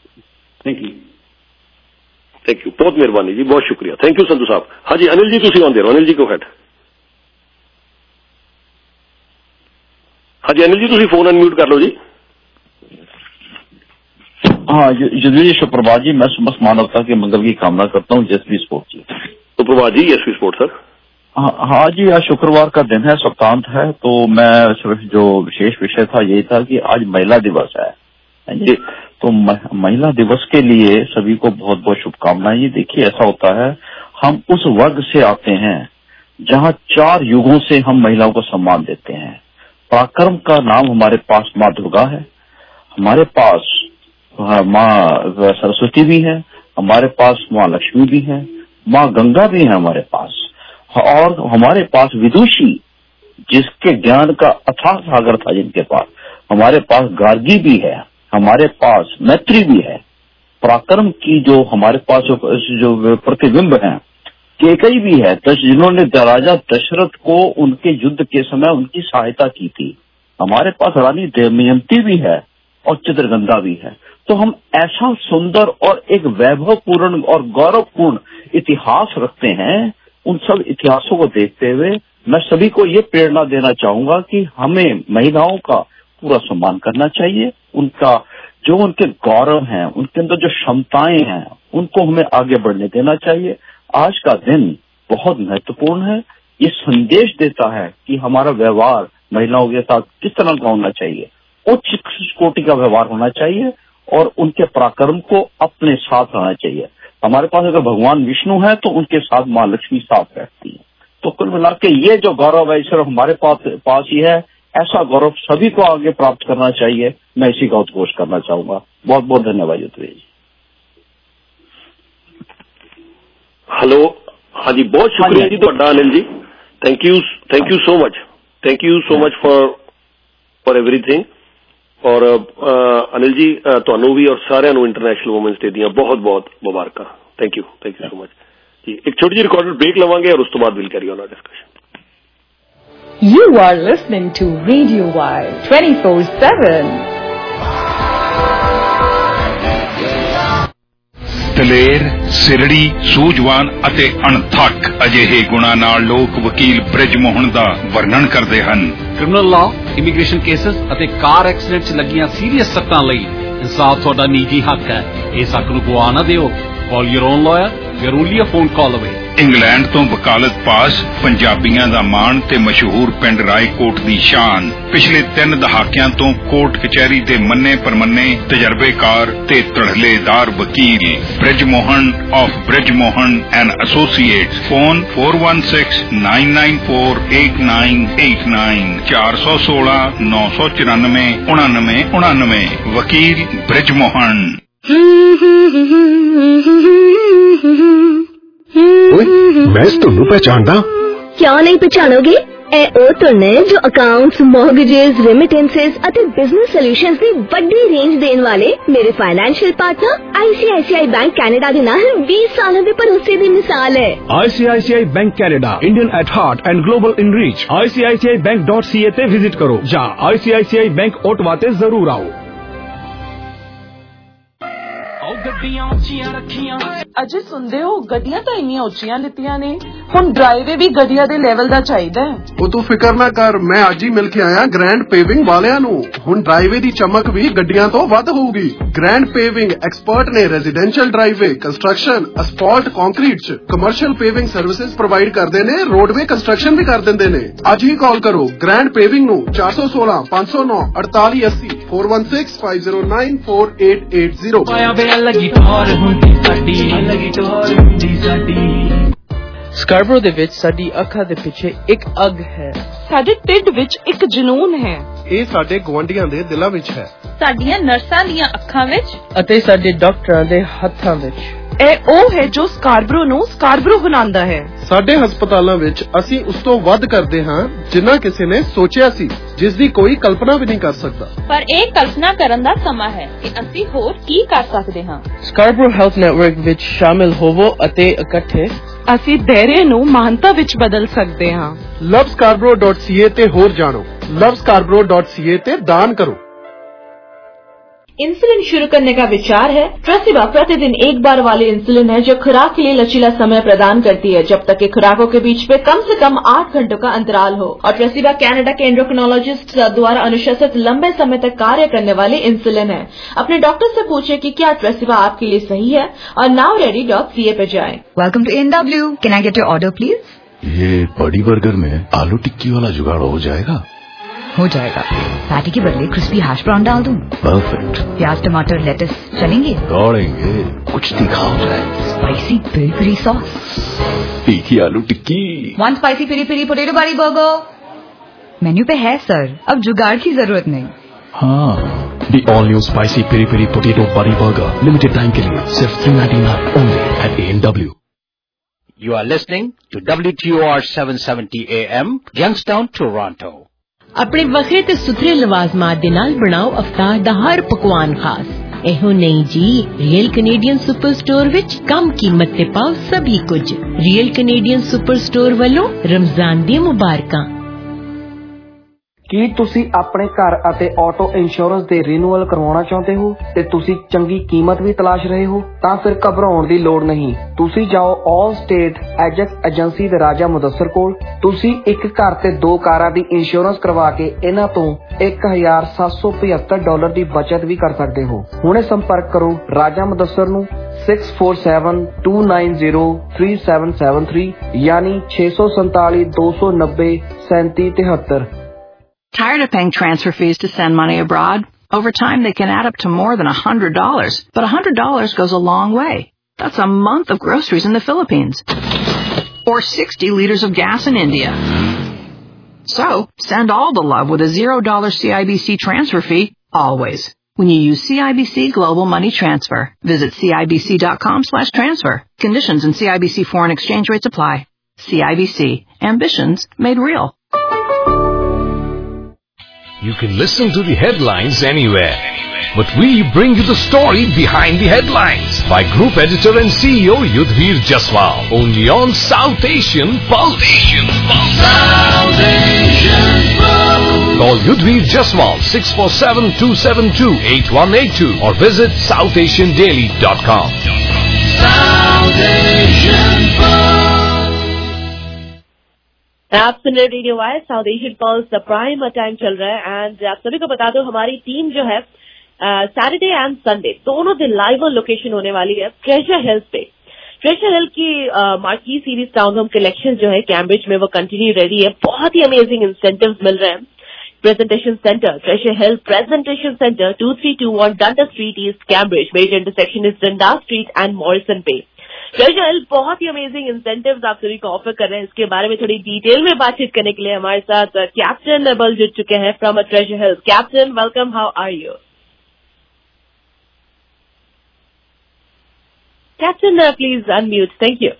ਥੈਂਕ ਯੂ ਥੈਂਕ ਯੂ, ਬਹੁਤ ਮਿਹਰਬਾਨੀ ਜੀ, ਬਹੁਤ ਸ਼ੁਕਰੀਆ, ਥੈਂਕ ਯੂ ਸੰਧੂ ਸਾਹਿਬ। ਹਾਂਜੀ ਅਨਿਲ ਜੀ ਤੁਸੀਂ ਆਉਂਦੇ ਰਹੋ, ਅਨਿਲ ਜੀ ਗੋ ਹੈਡ। ਹਾਂਜੀ अनिल जी तुसी फोन अनम्यूट कर लो जी। हाँ यदुवीर जी सुप्रभात जी, मैं बस मानवता के मंगल की कामना करता हूँ। जसवी स्पोर्ट जी। सुप्रभात जी, यशवी स्पोर्ट सर। हाँ हाँ जी, आज शुक्रवार का दिन है, सप्तांत है, तो मैं सिर्फ जो विशेष विषय था यही था कि आज महिला दिवस है जी, तो महिला दिवस के लिए सभी को बहुत बहुत शुभकामनाएं। ये देखिए ऐसा होता है, हम उस वर्ग से आते हैं जहाँ चार युगों से हम महिलाओं को सम्मान देते हैं। पराक्रम का नाम हमारे पास माँ दुर्गा है, हमारे पास माँ सरस्वती भी है, हमारे पास माँ लक्ष्मी भी है, माँ गंगा भी है हमारे पास, और हमारे पास विदुषी जिसके ज्ञान का अथाह सागर था जिनके पास, हमारे पास गार्गी भी है, हमारे पास मैत्री भी है। पराक्रम की जो हमारे पास जो प्रतिबिंब है केकई भी है, जिन्होंने राजा दशरथ को उनके युद्ध के समय उनकी सहायता की थी। हमारे पास रानी दमयंती भी है और चित्रगंधा भी है। तो हम ऐसा सुंदर और एक वैभवपूर्ण और गौरवपूर्ण इतिहास रखते हैं। उन सब इतिहासों को देखते हुए मैं सभी को ये प्रेरणा देना चाहूंगा कि हमें महिलाओं का पूरा सम्मान करना चाहिए। उनका जो उनके गौरव हैं, उनके अंदर जो क्षमताएं हैं, उनको हमें आगे बढ़ने देना चाहिए। आज का दिन बहुत महत्वपूर्ण है, ये संदेश देता है कि हमारा व्यवहार महिलाओं के साथ किस तरह का होना चाहिए। उच्च कोटि का व्यवहार होना चाहिए और उनके पराक्रम को अपने साथ रहना चाहिए। हमारे पास अगर भगवान विष्णु है तो उनके साथ माँ लक्ष्मी साथ बैठती है। तो कुल मिला के ये जो गौरव है सिर्फ हमारे पास पास ही है, ऐसा गौरव सभी को आगे प्राप्त करना चाहिए। मैं इसी का उद्घोष करना चाहूंगा। बहुत बहुत धन्यवाद युद्धवीर जी। हेलो, हाँ जी, बहुत शुक्रिया जी ਤੁਹਾਡਾ Anil ji. Thank you thank you so much thank you so much for for everything. और अनिल जी ਤੁਹਾਨੂੰ ਵੀ और ਸਾਰਿਆਂ ਨੂੰ ਇੰਟਰਨੈਸ਼ਨਲ ਵੂਮਨਸ ਡੇ ਦੀਆਂ ਬਹੁਤ ਬਹੁਤ ਮੁਬਾਰਕਾਂ। Thank you thank you so much ਜੀ। ਇੱਕ ਛੋਟੀ ਜਿਹੀ ਰਿਕਾਰਡਡ ਬ੍ਰੇਕ ਲਵਾਂਗੇ और ਉਸ ਤੋਂ ਬਾਅਦ will carry on our discussion. You are listening to Radio Wire twenty-four seven. ਦਲੇਰ, ਸਿਰੜੀ, ਸੂਝਵਾਨ ਅਤੇ ਅਣਥੱਕ ਅਜਿਹੇ ਗੁਣਾਂ ਨਾਲ ਲੋਕ ਵਕੀਲ ਬ੍ਰਿਜ ਮੋਹਨ ਦਾ ਵਰਣਨ ਕਰਦੇ ਹਨ। ਕ੍ਰਿਮੀਨਲ ਲਾਅ, ਇਮੀਗ੍ਰੇਸ਼ਨ ਕੇਸਸ ਅਤੇ ਕਾਰ ਐਕਸੀਡੈਂਟ 'ਚ ਲੱਗੀਆਂ ਸੀਰੀਅਸ ਸੱਟਾਂ ਲਈ ਇਨਸਾਫ ਤੁਹਾਡਾ ਨਿੱਜੀ ਹੱਕ ਹੈ। ਇਸ ਹੱਕ ਨੂੰ ਗਵਾ ਨਾ ਦਿਓ। Call your own lawyer. We are only a phone call away. England ਤੋਂ ਵਕਾਲਤ ਪਾਸ, ਪੰਜਾਬੀਆਂ ਦਾ ਮਾਣ ਤੇ ਮਸ਼ਹੂਰ ਪਿੰਡ ਰਾਏਕੋਟ ਦੀ ਸ਼ਾਨ। ਪਿਛਲੇ ਤਿੰਨ ਦਹਾਕਿਆਂ ਤੋਂ ਕੋਰਟ ਕਚਹਿਰੀ ਦੇ ਮੰਨੇ ਪਰਮੰਨੇ ਤਜਰਬੇਕਾਰ ਤੇ ਧੜਲੇਦਾਰ ਵਕੀਲ Brij Mohan of Brij Mohan and associates. Phone four one six nine nine four eight nine eight nine ਚਾਰ ਸੌ ਸੋਲਾਂ ਨੌ ਸੌ ਚੁਰਾਨਵੇਂ ਉਣਾਨਵੇਂ ਉਣਾਨਵੇਂ। ਵਕੀਲ ਬ੍ਰਿਜ ਮੋਹਨ। ਓਏ ਮੈਂ ਤੁਹਾਨੂੰ ਪਹਿਚਾਣਦਾ। ਕਿਉਂ ਨਹੀਂ ਪਛਾਣੋਗੇ? ਇਹ ਉਹ ਧੁਨ ਹੈ ਜੋ ਅਕਾਊਂਟਸ, ਮੌਰਗੇजेस, ਰੈਮਿਟੈਂਸਸ ਅਤੇ ਬਿਜ਼ਨਸ ਸੋਲੂਸ਼ਨਸ ਦੀ ਵੱਡੀ ਰੇਂਜ ਦੇਣ ਵਾਲੇ ਮੇਰੇ financial partner ICICI bank Canada ਦੇ ਨਾਲ ਵੀਹ ਸਾਲਾਂ ਦੇ ਭਰੋਸੇ ਦੀ ਮਿਸਾਲ ਹੈ। ICICI bank Canada, Indian at heart and global in reach. I C I C I bank dot C A ਤੇ ਵਿਜ਼ਿਟ ਕਰੋ ਜਾਂ ਆਈਸੀਆਈਸੀਆਈ ਬੈਂਕ ਓਟਵਾ ਤੇ ਜ਼ਰੂਰ ਆਓ। ਗੱਡੀਆਂ ਉੱਚੀਆਂ ਰੱਖੀਆਂ। ਅਜੇ ਸੁਣਦੇ ਹੋ, ਗੱਡੀਆਂ ਤਾਂ ਇੰਨੀਆਂ ਉੱਚੀਆਂ ਲਿੱਤੀਆਂ ਨੇ, ਹੁਣ ਡਰਾਈਵੇ ਵੀ ਗੱਡੀਆਂ ਦੇ ਲੈਵਲ ਦਾ ਚਾਹੀਦਾ। ਉਹ ਤੂੰ ਫਿਕਰ ਨਾ ਕਰ, ਮੈਂ ਅੱਜ ਹੀ ਮਿਲ ਕੇ ਆਇਆ ਗ੍ਰੈਂਡ ਪੇਵਿੰਗ ਵਾਲਿਆਂ ਨੂੰ। ਹੁਣ ਡਰਾਈਵੇ ਦੀ ਚਮਕ ਵੀ ਗੱਡੀਆਂ ਤੋਂ ਵੱਧ ਹੋਊਗੀ। ਗ੍ਰੈਂਡ ਪੇਵਿੰਗ ਐਕਸਪਰਟ ਨੇ residential driveway, construction, asphalt, concrete ਚ ਕਮਰਸ਼ੀਅਲ ਪੇਵਿੰਗ ਸਰਵਿਸਿਜ਼ ਪ੍ਰੋਵਾਈਡ ਕਰਦੇ ਨੇ। ਰੋਡਵੇ ਕੰਸਟਰਕਸ਼ਨ ਵੀ ਕਰ ਦਿੰਦੇ ਨੇ। ਅੱਜ ਹੀ ਕਾਲ ਕਰੋ ਗ੍ਰੈਂਡ ਪੇਵਿੰਗ ਨੂੰ ਚਾਰ ਸੌ ਸੋਲਾਂ ਪੰਜ ਸੌ ਨੌ ਅੜਤਾਲੀ ਅੱਸੀ four one six five zero nine four eight eight zero। Scarborough ਦੇ ਵਿੱਚ ਸਾਡੀ ਅੱਖਾਂ ਦੇ ਪਿੱਛੇ ਇੱਕ ਅੱਗ ਹੈ। ਸਾਡੇ ਢਿੱਡ ਵਿੱਚ ਇੱਕ ਜਨੂਨ ਹੈ। ਇਹ ਸਾਡੇ ਗੁਆਂਢੀਆਂ ਦੇ ਦਿਲਾਂ ਵਿੱਚ ਹੈ। ਸਾਡੀਆਂ ਨਰਸਾਂ ਦੀਆਂ ਅੱਖਾਂ ਵਿੱਚ ਅਤੇ ਸਾਡੇ ਡਾਕਟਰਾਂ ਦੇ ਹੱਥਾਂ ਵਿੱਚ। ਇਹ ਉਹ ਹੈ ਜੋ ਸਕਾਰਬਰੋ ਨੂੰ ਸਕਾਰਬਰੋ ਬਣਾਉਂਦਾ ਹੈ। ਸਾਡੇ ਹਸਪਤਾਲਾਂ ਵਿੱਚ ਅਸੀਂ ਉਸ ਤੋਂ ਵੱਧ ਕਰਦੇ ਹਾਂ ਜਿੰਨਾ ਕਿਸੇ ਨੇ ਸੋਚਿਆ ਸੀ, ਜਿਸ ਦੀ ਕੋਈ ਕਲਪਨਾ ਵੀ ਨਹੀਂ ਕਰ ਸਕਦਾ। ਪਰ ਇਹ ਕਲਪਨਾ ਕਰਨ ਦਾ ਸਮਾਂ ਹੈ ਕਿ ਅਸੀਂ ਹੋਰ ਕੀ ਕਰ ਸਕਦੇ ਹਾਂ। ਸਕਾਰਬਰੋ ਹੈਲਥ ਨੈਟਵਰਕ ਵਿੱਚ ਸ਼ਾਮਿਲ ਹੋਵੋ ਅਤੇ ਇਕੱਠੇ ਅਸੀਂ ਦਾਇਰੇ ਨੂੰ ਮਾਨਤਾ ਵਿੱਚ ਬਦਲ ਸਕਦੇ ਹਾਂ। ਲਵ ਸਕਾਰਬਰੋ ਡਾਟ ਸੀ ਏ ਤੇ ਹੋਰ ਜਾਣੋ। ਲਵ ਸਕਾਰਬਰੋ ਡਾਟ ਸੀ ਏ ਤੇ दान करो। इंसुलिन शुरू करने का विचार है। ट्रेसिबा प्रतिदिन एक बार वाली इंसुलिन है जो खुराक के लिए लचीला समय प्रदान करती है जब तक कि खुराकों के बीच में कम से कम आठ घंटों का अंतराल हो। और ट्रेसिबा कनाडा के एंडोक्रिनोलॉजिस्ट द्वारा अनुशंसित लंबे समय तक कार्य करने वाली इंसुलिन है। अपने डॉक्टर से पूछें कि क्या ट्रेसिबा आपके लिए सही है और now ready dot C A पे जाएं। Welcome to N W. Can I get your order please? ये बड़ी बर्गर में आलू टिक्की वाला जुगाड़ हो जाएगा? हो जाएगा। पैटी के बदले क्रिस्पी हैश ब्राउन डाल दूं। परफेक्ट। प्याज, टमाटर, लेटस चलेंगे? दौड़ेंगे। कुछ तीखा हो जाए। Spicy peri peri sauce. तीखी आलू टिक्की। One spicy peri peri potato बारी बर्गर। मेन्यू पे है सर, अब जुगाड़ की जरूरत नहीं। हाँ, the all new spicy peri peri potato बारी बर्गर लिमिटेड टाइम के लिए सिर्फ three ninety-nine only at A N W. You are listening to W T O R seven seventy A M, Youngstown, Toronto. ਆਪਣੇ ਵੱਖਰੇ ਤੇ ਸੁਥਰੇ ਲਵਾਜ਼ਮਾਤ ਦੇ ਨਾਲ ਬਣਾਓ ਅਫਤਾਰ ਦਾ ਹਰ ਪਕਵਾਨ ਖਾਸ। ਇਹੋ ਨਹੀਂ ਜੀ, ਰੀਅਲ ਕੈਨੇਡੀਅਨ ਸੁਪਰ ਸਟੋਰ ਵਿੱਚ ਕਮ ਕੀਮਤ ਤੇ ਪਾਓ ਸਭੀ ਕੁਝ। ਰੀਅਲ ਕੈਨੇਡੀਅਨ ਸੁਪਰ ਸਟੋਰ ਵੱਲੋਂ ਰਮਜ਼ਾਨ ਦੀਆਂ ਮੁਬਾਰਕਾਂ। ਕੀ ਤੁਸੀਂ ਆਪਣੇ ਘਰ ਅਤੇ ਆਟੋ ਇੰਸ਼ੋਰੈਂਸ ਦੇ ਰੀਨਿਊਅਲ ਕਰਵਾਉਣਾ ਚਾਹੁੰਦੇ ਹੋ ਤੇ ਤੁਸੀਂ ਚੰਗੀ ਕੀਮਤ ਵੀ ਤਲਾਸ਼ ਰਹੇ ਹੋ? ਤਾਂ ਫਿਰ ਘਬਰਾਉਣ ਦੀ ਲੋੜ ਨਹੀਂ। ਤੁਸੀਂ ਜਾਓ ਆਲ ਸਟੇਟ ਐਜੈਕਸ ਏਜੰਸੀ ਦੇ ਰਾਜਾ ਮੁਦੱਸਰ ਕੋਲ। ਤੁਸੀਂ ਇੱਕ ਘਰ ਤੇ ਦੋ ਕਾਰਾਂ ਦੀ ਇੰਸ਼ੋਰੈਂਸ ਕਰਵਾ ਕੇ ਇਹਨਾਂ ਤੋਂ ਇੱਕ ਹਜ਼ਾਰ ਸੱਤ ਸੌ ਪਝੱਤਰ ਡਾਲਰ ਦੀ ਬਚਤ ਵੀ ਕਰ ਸਕਦੇ ਹੋ। ਹੁਣੇ ਸੰਪਰਕ ਕਰੋ ਰਾਜਾ ਮੁਦੱਸਰ ਨੂੰ six four seven two nine zero three seven seven three ਯਾਨੀ ਛੇ ਸੌ ਸੰਤਾਲੀ ਦੋ ਸੌ ਨੱਬੇ ਸੈਂਤੀ ਤਿਹੱਤਰ। Tired of paying transfer fees to send money abroad? Over time, they can add up to more than one hundred dollars. But one hundred dollars goes a long way. That's a month of groceries in the Philippines. Or sixty liters of gas in India. So, send all the love with a zero dollar C I B C transfer fee, always. When you use C I B C Global Money Transfer, visit cibc.com slash transfer. Conditions and C I B C foreign exchange rates apply. C I B C. Ambitions made real. You can listen to the headlines anywhere, but we bring you the story behind the headlines by Group Editor and C E O Yudhvir Jaswal, only on South Asian Pulse. Asian Pulse. South Asian Pulse. Call Yudhvir Jaswal six four seven, two seven two, eight one eight two or visit south asian daily dot com. South Asian Pulse. आप सुन रहे radio wise south Asian pulse the prime time चल रहा है and आप सभी को बता दो हमारी टीम जो है सैटरडे एंड संडे दोनों दिन लाइव ऑन लोकेशन होने वाली है ट्रेजर हिल्स पे। ट्रेजर हिल की marquee series town home collection जो है कैम्ब्रिज में वो कंटिन्यू रेडी है। बहुत ही अमेजिंग इंसेंटिव्स मिल रहे हैं। Presentation centre Treasure Hill presentation centre two three two one Dundas street east Cambridge major intersection is Dundas street and Morrison पे। ट्रेजर हिल बहुत ही अमेजिंग इंसेंटिव्स आप सभी को ऑफर कर रहे हैं। इसके बारे में थोड़ी डिटेल में बातचीत करने के लिए हमारे साथ कैप्टन नबल जुड़ चुके हैं from Treasure Hill. Captain welcome, how are you? Captain please unmute, thank you.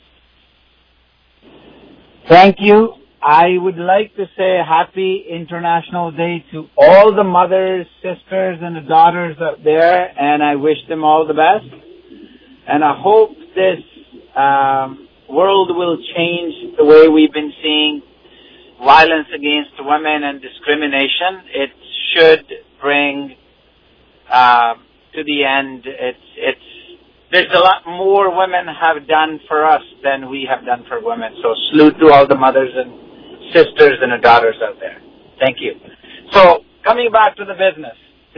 Thank you. I would like to say happy International Day to all the mothers, sisters and the daughters out there, and I wish them all the best. And I hope this Um, world will change the way we've been seeing violence against women and discrimination. It should bring uh, to the end. It's it's there's a lot more women have done for us than we have done for women. So salute to all the mothers and sisters and the daughters out there. Thank you. So coming back to the business,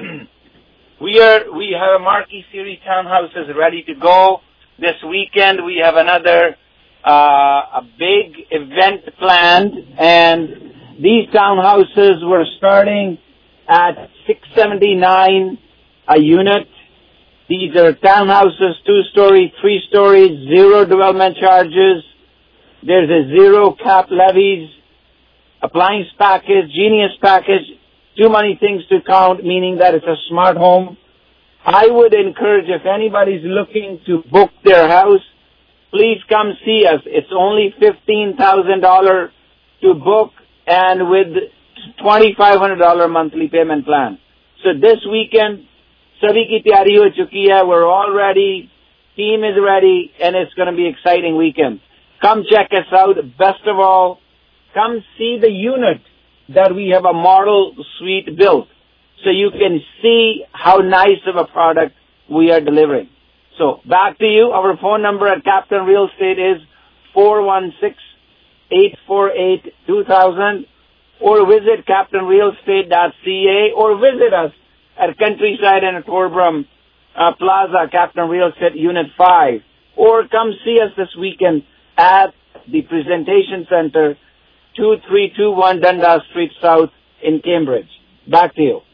we are we have a marquee series townhouses ready to go. This weekend we have another uh, a big event planned, and these townhouses were starting at six seventy-nine a unit. These are townhouses, two-story, three-story, zero development charges. There's a zero cap levies, appliance package, genius package, too many things to count, meaning that it's a smart home. I would encourage if anybody's looking to book their house, please come see us. It's only fifteen thousand dollars to book and with twenty-five hundred dollars monthly payment plan. So this weekend, sabhi ki tayari ho chuki hai. We're all ready. Team is ready and it's going to be an exciting weekend. Come check us out. Best of all, come see the unit that we have a model suite built. So you can see how nice of a product we are delivering. So back to you. Our phone number at Captain Real Estate is four one six, eight four eight, two thousand or visit captain real estate dot c a or visit us at Countryside and Torbram uh, Plaza, Captain Real Estate Unit five. Or come see us this weekend at the Presentation Center, two three two one Dundas Street South in Cambridge. Back to you.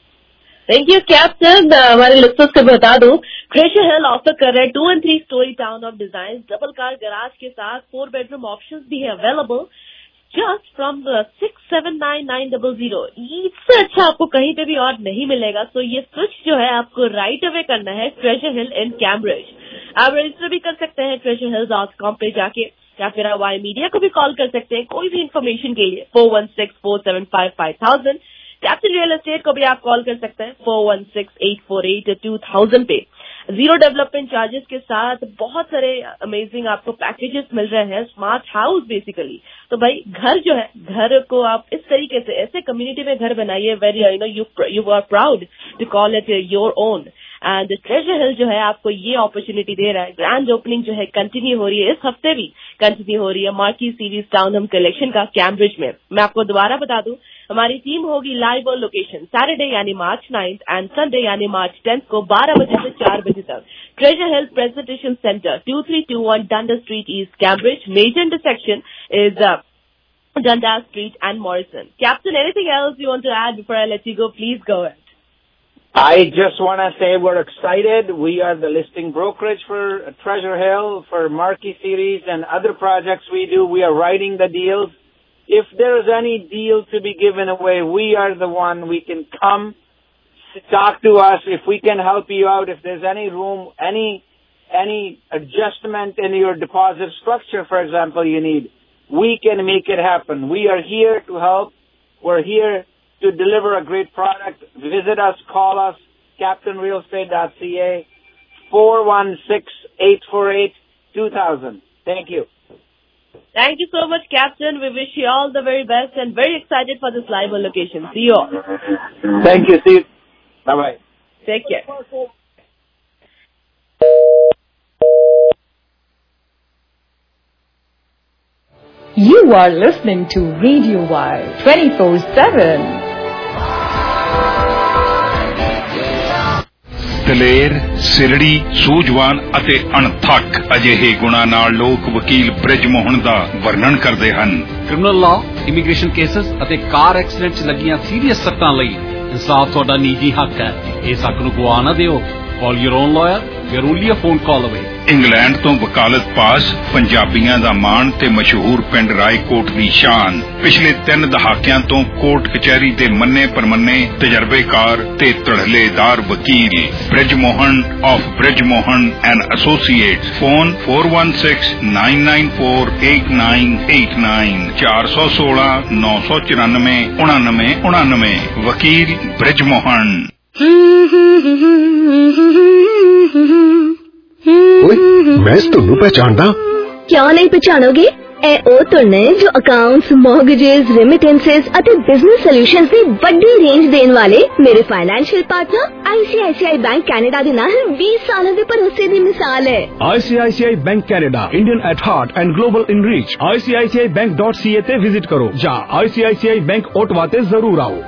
Thank you captain. हमारे listeners को बता दूं Treasure Hill offer कर रहे हैं two and three storey town of design double car garage के साथ four bedroom options भी है available just from six seven nine nine double zero. इससे अच्छा आपको कहीं पे भी और नहीं मिलेगा। तो ये स्विच जो है आपको राइट अवे करना है ट्रेजर हिल इन कैम्ब्रिज। आप रजिस्टर भी कर सकते हैं ट्रेजर हिल डॉट कॉम पे जाके या फिर आप वाई मीडिया को भी कॉल कर सकते हैं कोई भी इन्फॉर्मेशन के लिए four one six four seven five five thousand. Captain real estate को भी आप कॉल कर सकते हैं four one six eight four eight two thousand पे। जीरो डेवलपमेंट चार्जेस के साथ बहुत सारे अमेजिंग आपको पैकेजेस मिल रहे हैं। Smart house basically. तो भाई घर जो है घर को आप इस तरीके से ऐसे कम्युनिटी में घर बनाइए very you know you you are proud to call it your own. And Treasure Hill जो है आपको ये अपॉर्चुनिटी दे रहा है। ग्रैंड ओपनिंग जो है कंटिन्यू हो रही है, इस हफ्ते भी कंटिन्यू हो रही है marquee series town home collection का कैम्ब्रिज में। मैं आपको दोबारा बता दूं हमारी टीम होगी लाइव ऑन लोकेशन सैटरडे यानी मार्च नाइन्थ एंड संडे यानी मार्च टेंथ को बारह बजे से चार बजे तक Treasure Hill presentation centre two three two one Dundas street east Cambridge major intersection is Dundas Street and Morrison. Captain, anything else you want to add before I let you go? Please go ahead. I just want to say we're excited. We are the listing brokerage for Treasure Hill, for Marquee Series and other projects we do. We are writing the deals. If there is any deal to be given away, we are the one. We can come, talk to us. If we can help you out, if there's any room, any any adjustment in your deposit structure, for example, you need, we can make it happen. We are here to help. We're here to deliver a great product. Visit us, call us, captain real estate dot c a, four one six, eight four eight, two thousand. Thank you. Thank you so much, Captain. We wish you all the very best and very excited for this live on location. See you all. Thank you. See you. Bye-bye. Take care. You are listening to Radio Wire twenty-four seven. ਦਲੇਰ, ਸਿਰੜੀ, ਸੂਝਵਾਨ ਅਤੇ ਅਣਥੱਕ ਅਜਿਹੇ ਗੁਣਾਂ ਨਾਲ ਲੋਕ ਵਕੀਲ ਬ੍ਰਿਜ ਮੋਹਨ ਦਾ ਵਰਣਨ ਕਰਦੇ ਹਨ। ਕ੍ਰਿਮੀਨਲ ਲਾਅ, ਇਮੀਗ੍ਰੇਸ਼ਨ ਕੇਸਸ ਅਤੇ ਕਾਰ ਐਕਸੀਡੈਂਟ 'ਚ ਲੱਗੀਆਂ ਸੀਰੀਅਸ ਸੱਟਾਂ ਲਈ ਇਨਸਾਫ ਤੁਹਾਡਾ ਨਿੱਜੀ ਹੱਕ ਹੈ। ਇਸ ਹੱਕ ਨੂੰ ਗਵਾ ਨਾ ਦਿਓ। Call your own lawyer. We are only a phone call away. England ਤੋਂ ਵਕਾਲਤ ਪਾਸ, ਪੰਜਾਬੀਆਂ ਦਾ ਮਾਣ ਤੇ ਮਸ਼ਹੂਰ ਪਿੰਡ ਰਾਏਕੋਟ ਦੀ ਸ਼ਾਨ। ਪਿਛਲੇ ਤਿੰਨ ਦਹਾਕਿਆਂ ਤੋਂ ਕੋਰਟ ਕਚਹਿਰੀ ਦੇ ਮੰਨੇ ਪਰਮੰਨੇ ਤਜਰਬੇਕਾਰ ਤੇ ਧੜਲੇਦਾਰ ਵਕੀਲ Brij Mohan of Brij Mohan and associates. Phone four one six, nine nine four, eight nine eight nine, ਚਾਰ ਸੌ ਸੋਲਾਂ, ਨੌ ਸੌ ਚੁਰਾਨਵੇਂ, ਉਣਾਨਵੇਂ ਉਣਾਨਵੇਂ। ਵਕੀਲ ਬ੍ਰਿਜ ਮੋਹਨ। ਓਏ ਮੈਂ ਇਸ ਤੁਹਾਨੂੰ ਪਹਿਚਾਣਦਾ। ਕਿਉਂ ਨਹੀਂ ਪਛਾਣੋਗੇ? ਇਹ ਉਹ ਧੁਨ ਨੇ ਜੋ ਅਕਾਊਂਟਸ, ਮੌਰਗੇजेस, ਰੈਮਿਟੈਂਸਸ ਅਤੇ ਬਿਜ਼ਨਸ ਸੋਲੂਸ਼ਨਸ ਦੀ ਵੱਡੀ ਰੇਂਜ ਦੇਣ ਵਾਲੇ ਮੇਰੇ financial partner I C I C I bank Canada ਦੇ ਨਾਲ ਵੀਹ ਸਾਲਾਂ ਦੇ ਭਰੋਸੇ ਦੀ ਮਿਸਾਲ ਹੈ। I C I C I Bank Canada, Indian at heart and global in reach। I C I C I bank dot c a ਤੇ ਵਿਜ਼ਿਟ ਕਰੋ ਜਾਂ I C I C I Bank Ottawa ਤੇ ਜ਼ਰੂਰ ਆਓ।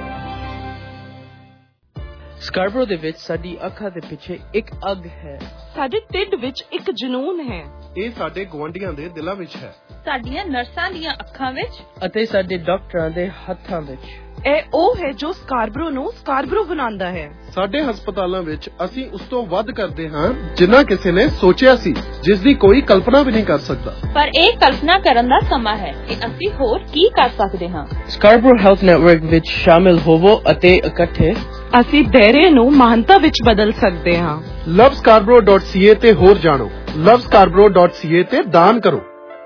Scarborough ਦੇ ਵਿੱਚ ਸਾਡੀ ਅੱਖਾਂ ਦੇ ਪਿੱਛੇ ਇੱਕ ਅੱਗ ਹੈ, ਸਾਡੇ ਢਿੱਡ ਵਿੱਚ ਇੱਕ ਜਨੂਨ ਹੈ। ਇਹ ਸਾਡੇ ਗੁਆਂਢੀਆਂ ਦੇ ਦਿਲਾਂ ਵਿੱਚ ਹੈ, ਸਾਡੀਆਂ ਨਰਸਾਂ ਦੀਆਂ ਅੱਖਾਂ ਵਿੱਚ ਅਤੇ ਸਾਡੇ ਡਾਕਟਰਾਂ ਦੇ ਹੱਥਾਂ ਵਿੱਚ। ਇਹ ਉਹ ਹੈ ਜੋ ਸਕਾਰਬਰੋ ਨੂੰ ਸਕਾਰਬਰੋ ਬਣਾਉਂਦਾ ਹੈ। ਸਾਡੇ ਹਸਪਤਾਲਾਂ ਵਿੱਚ ਅਸੀਂ ਉਸ ਤੋਂ ਵੱਧ ਕਰਦੇ ਹਾਂ ਜਿੰਨਾ ਕਿਸੇ ਨੇ ਸੋਚਿਆ ਸੀ, ਜਿਸ ਦੀ ਕੋਈ ਕਲਪਨਾ ਵੀ ਨਹੀਂ ਕਰ ਸਕਦਾ। ਪਰ ਇਹ ਕਲਪਨਾ ਕਰਨ ਦਾ ਸਮਾਂ ਹੈ ਕਿ ਅਸੀਂ ਹੋਰ ਕੀ ਕਰ ਸਕਦੇ ਹਾਂ। ਸਕਾਰਬਰੋ ਹੈਲਥ ਨੈਟਵਰਕ ਵਿੱਚ ਸ਼ਾਮਿਲ ਹੋਵੋ ਅਤੇ ਇਕੱਠੇ ਅਸੀਂ ਦਾਇਰੇ ਨੂੰ ਮਹਾਨਤਾ ਵਿੱਚ ਬਦਲ ਸਕਦੇ ਹਾਂ। ਲਵ ਸਕਾਰਬਰੋ ਡਾਟ ਸੀ ਏ ਤੇ ਹੋਰ ਜਾਣੋ। ਲਵ ਸਕਾਰਬਰੋ ਡਾਟ ਸੀ ਏ ਤੇ दान करो।